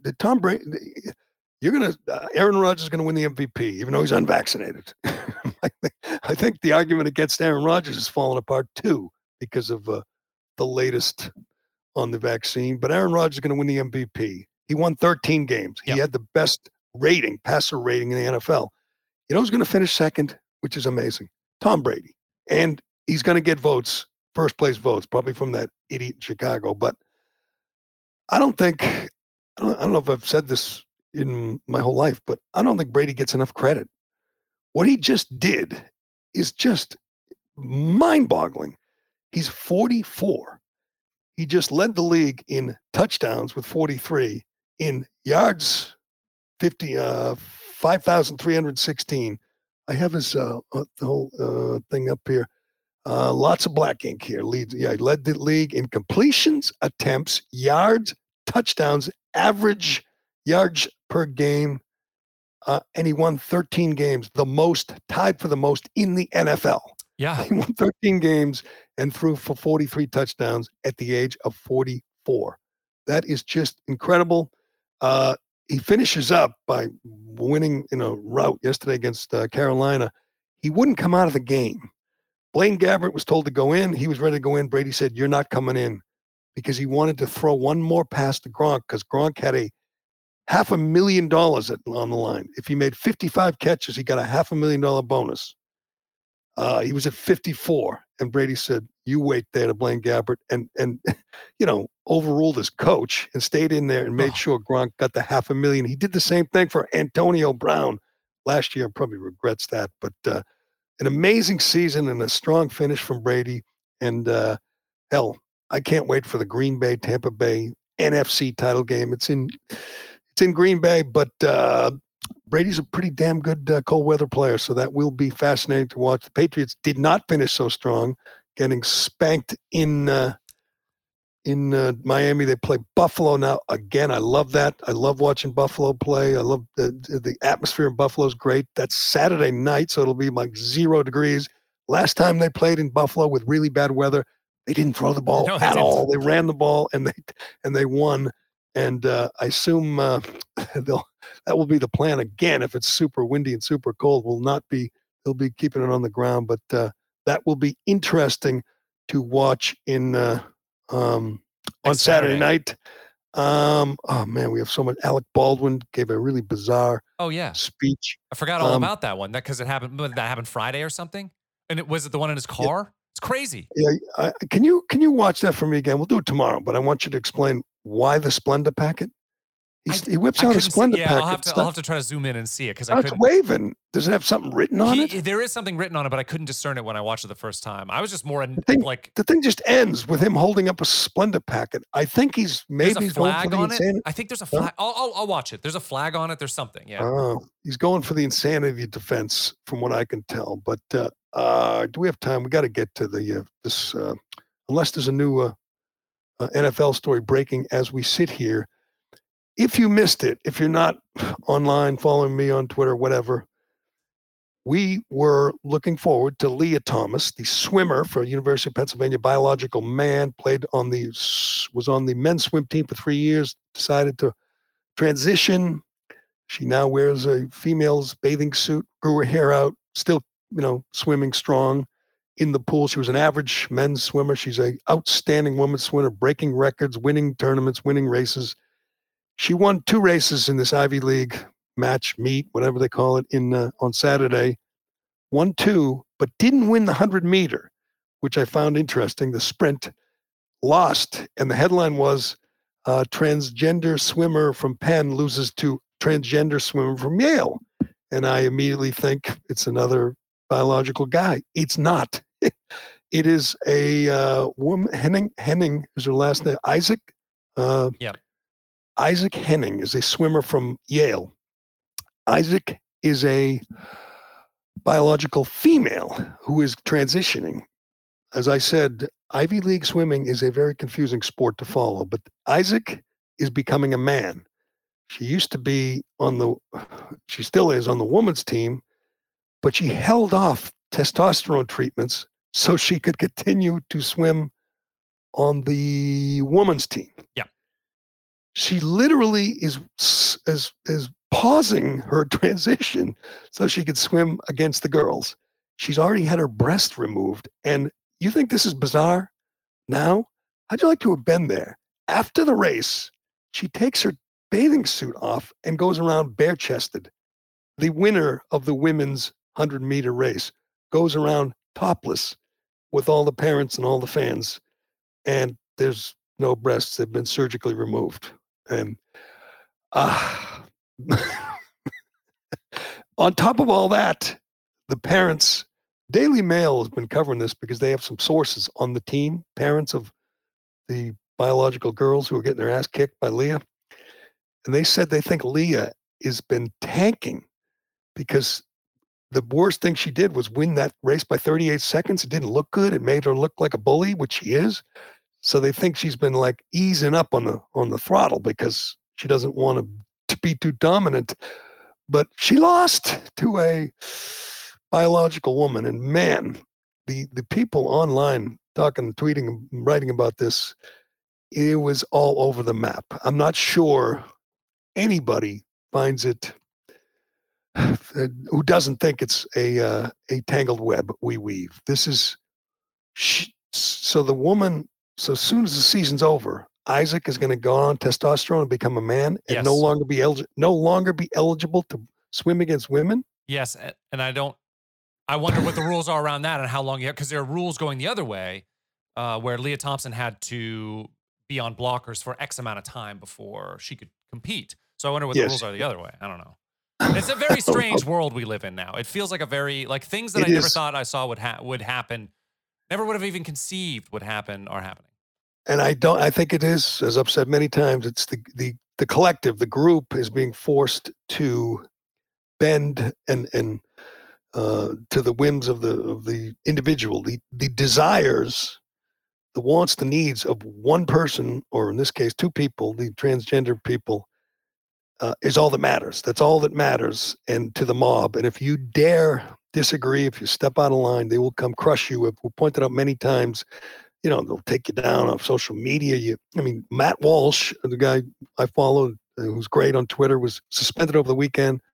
Aaron Rodgers is going to win the MVP, even though he's unvaccinated. I think the argument against Aaron Rodgers is falling apart too because of the latest on the vaccine. But Aaron Rodgers is going to win the MVP. He won 13 games. He had the best passer rating in the NFL. You know who's going to finish second, which is amazing? Tom Brady. And he's going to get first place votes, probably from that idiot in Chicago. But I don't know if I've said this in my whole life, but I don't think Brady gets enough credit. What he just did is just mind-boggling. He's 44. He just led the league in touchdowns with 43, in yards 5,316. I have his the whole thing up here. Lots of black ink here. He led the league in completions, attempts, yards, touchdowns, average yards per game, and he won 13 games, tied for the most in the NFL. Yeah. He won 13 games and threw for 43 touchdowns at the age of 44. That is just incredible. He finishes up by winning in a rout yesterday against Carolina. He wouldn't come out of the game. Blaine Gabbert was told to go in. He was ready to go in. Brady said, you're not coming in, because he wanted to throw one more pass to Gronk, because Gronk had a $500,000 on the line. If he made 55 catches, he got a $500,000 bonus. He was at 54, and Brady said, you wait there, to Blaine Gabbert, and overruled his coach and stayed in there and made sure Gronk got the $500,000. He did the same thing for Antonio Brown last year, and probably regrets that. But an amazing season and a strong finish from Brady. And hell, I can't wait for the Green Bay, Tampa Bay NFC title game. It's in Green Bay, but Brady's a pretty damn good cold weather player, so that will be fascinating to watch. The Patriots did not finish so strong, getting spanked in Miami. They play Buffalo now. Again, I love that. I love watching Buffalo play. I love the atmosphere in Buffalo is great. That's Saturday night, so it'll be like 0 degrees. Last time they played in Buffalo with really bad weather, they didn't throw the ball at all. They ran the ball and they won. And I assume that will be the plan again. If it's super windy and super cold, will not be they'll be keeping it on the ground. But that will be interesting to watch on Saturday night. Oh man, we have so much. Alec Baldwin gave a really bizarre speech. I forgot all about that one. That because that happened Friday or something. And was it the one in his car? Yeah. It's crazy. Yeah, can you watch that for me again? We'll do it tomorrow, but I want you to explain why the Splenda packet. He whips out a Splenda packet. I'll have to try to zoom in and see it because it's waving. Does it have something written on it? There is something written on it, but I couldn't discern it when I watched it the first time. I was just more the thing just ends with him holding up a Splenda packet. I think he's maybe there's a flag going for the insanity. I think there's a flag. I'll watch it. There's a flag on it. There's something. Yeah. Oh, he's going for the insanity defense, from what I can tell. But do we have time? We got to get to this. Unless there's a new NFL story breaking as we sit here. If you missed it, if you're not online, following me on Twitter, whatever, we were looking forward to Leah Thomas, the swimmer for University of Pennsylvania, biological man, was on the men's swim team for 3 years, decided to transition. She now wears a female's bathing suit, grew her hair out, still, swimming strong in the pool. She was an average men's swimmer. She's an outstanding women's swimmer, breaking records, winning tournaments, winning races. She won 2 races in this Ivy League meet, whatever they call it, on Saturday. Won 2, but didn't win the 100-meter, which I found interesting. The sprint lost, and the headline was transgender swimmer from Penn loses to transgender swimmer from Yale. And I immediately think it's another biological guy. It's not. It is a woman. Henning is her last name. Isaac. Isaac Henning is a swimmer from Yale. Isaac is a biological female who is transitioning. As I said, Ivy League swimming is a very confusing sport to follow, but Isaac is becoming a man. She used to be she still is on the women's team, but she held off testosterone treatments so she could continue to swim on the women's team. Yeah. She literally is pausing her transition so she could swim against the girls. She's already had her breast removed. And you think this is bizarre? Now, how'd you like to have been there? After the race, she takes her bathing suit off and goes around bare-chested. The winner of the women's 100-meter race goes around topless with all the parents and all the fans. And there's no breasts. They've been surgically removed. And on top of all that, the parents, Daily Mail has been covering this because they have some sources on the team, parents of the biological girls who are getting their ass kicked by Leah. And they said they think Leah has been tanking because the worst thing she did was win that race by 38 seconds. It didn't look good. It made her look like a bully, which she is. So they think she's been like easing up on the throttle because she doesn't want to be too dominant. But she lost to a biological woman. And man, the people online talking, tweeting, writing about this, it was all over the map. I'm not sure anybody finds it who doesn't think it's a tangled web we weave. This is so the woman. So as soon as the season's over, Isaac is going to go on testosterone and become a man and no longer be eligible to swim against women. Yes, and I wonder what the rules are around that and how long because there are rules going the other way, where Leah Thompson had to be on blockers for X amount of time before she could compete. So I wonder what the rules are the other way. I don't know. It's a very strange world we live in now. It feels like a very things that I never thought I saw would happen. Never would have even conceived would happen are happening. And I think it is, as I've said many times, it's the collective, the group is being forced to bend and to the whims of the individual, the desires, the wants, the needs of one person, or in this case, 2 people, the transgender people, is all that matters. That's all that matters. And to the mob. And if you dare disagree, if you step out of line, they will come crush you. We pointed out many times, they'll take you down on social media. Matt Walsh, the guy I followed, who's great on Twitter, was suspended over the weekend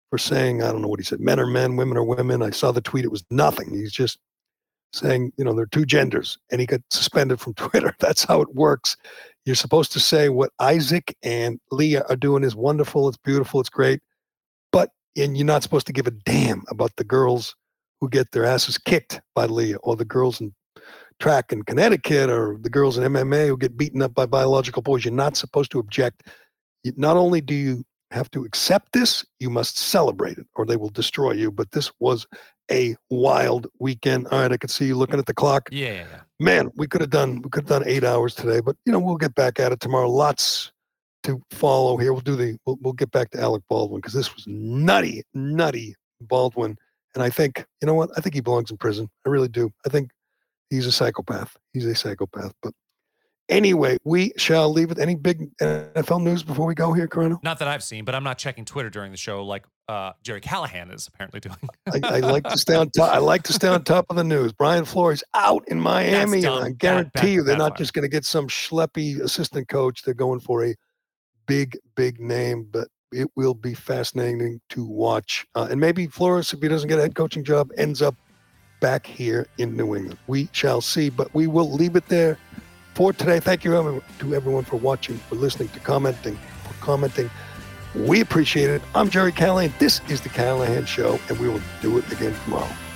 for saying, I don't know what he said, men are men, women are women. I saw the tweet. It was nothing. He's just saying, there are two genders, and he got suspended from Twitter. That's how it works. You're supposed to say what Isaac and Leah are doing is wonderful. It's beautiful. It's great. And you're not supposed to give a damn about the girls who get their asses kicked by Leah, or the girls in track in Connecticut, or the girls in MMA who get beaten up by biological boys. You're not supposed to object. Not only do you have to accept this, you must celebrate it, or they will destroy you. But this was a wild weekend. All right, I could see you looking at the clock. Yeah. Man, we could have done 8 hours today, but we'll get back at it tomorrow. Lots to follow here. We'll get back to Alec Baldwin, because this was nutty Baldwin. And I think, I think he belongs in prison. I really do. I think he's a psychopath. But anyway, we shall leave it. Any big NFL news before we go here, Corrado? Not that I've seen, but I'm not checking Twitter during the show like Jerry Callahan is apparently doing. I like to stay on top. I like to stay on top of the news. Brian Flores out in Miami. And I guarantee you they're not just going to get some schleppy assistant coach. They're going for a big name, but it will be fascinating to watch. And maybe Flores, if he doesn't get a head coaching job, ends up back here in New England. We shall see, but we will leave it there for today. Thank you to everyone for watching, for listening, for commenting. We appreciate it. I'm Jerry Callahan. This is The Callahan Show, and we will do it again tomorrow.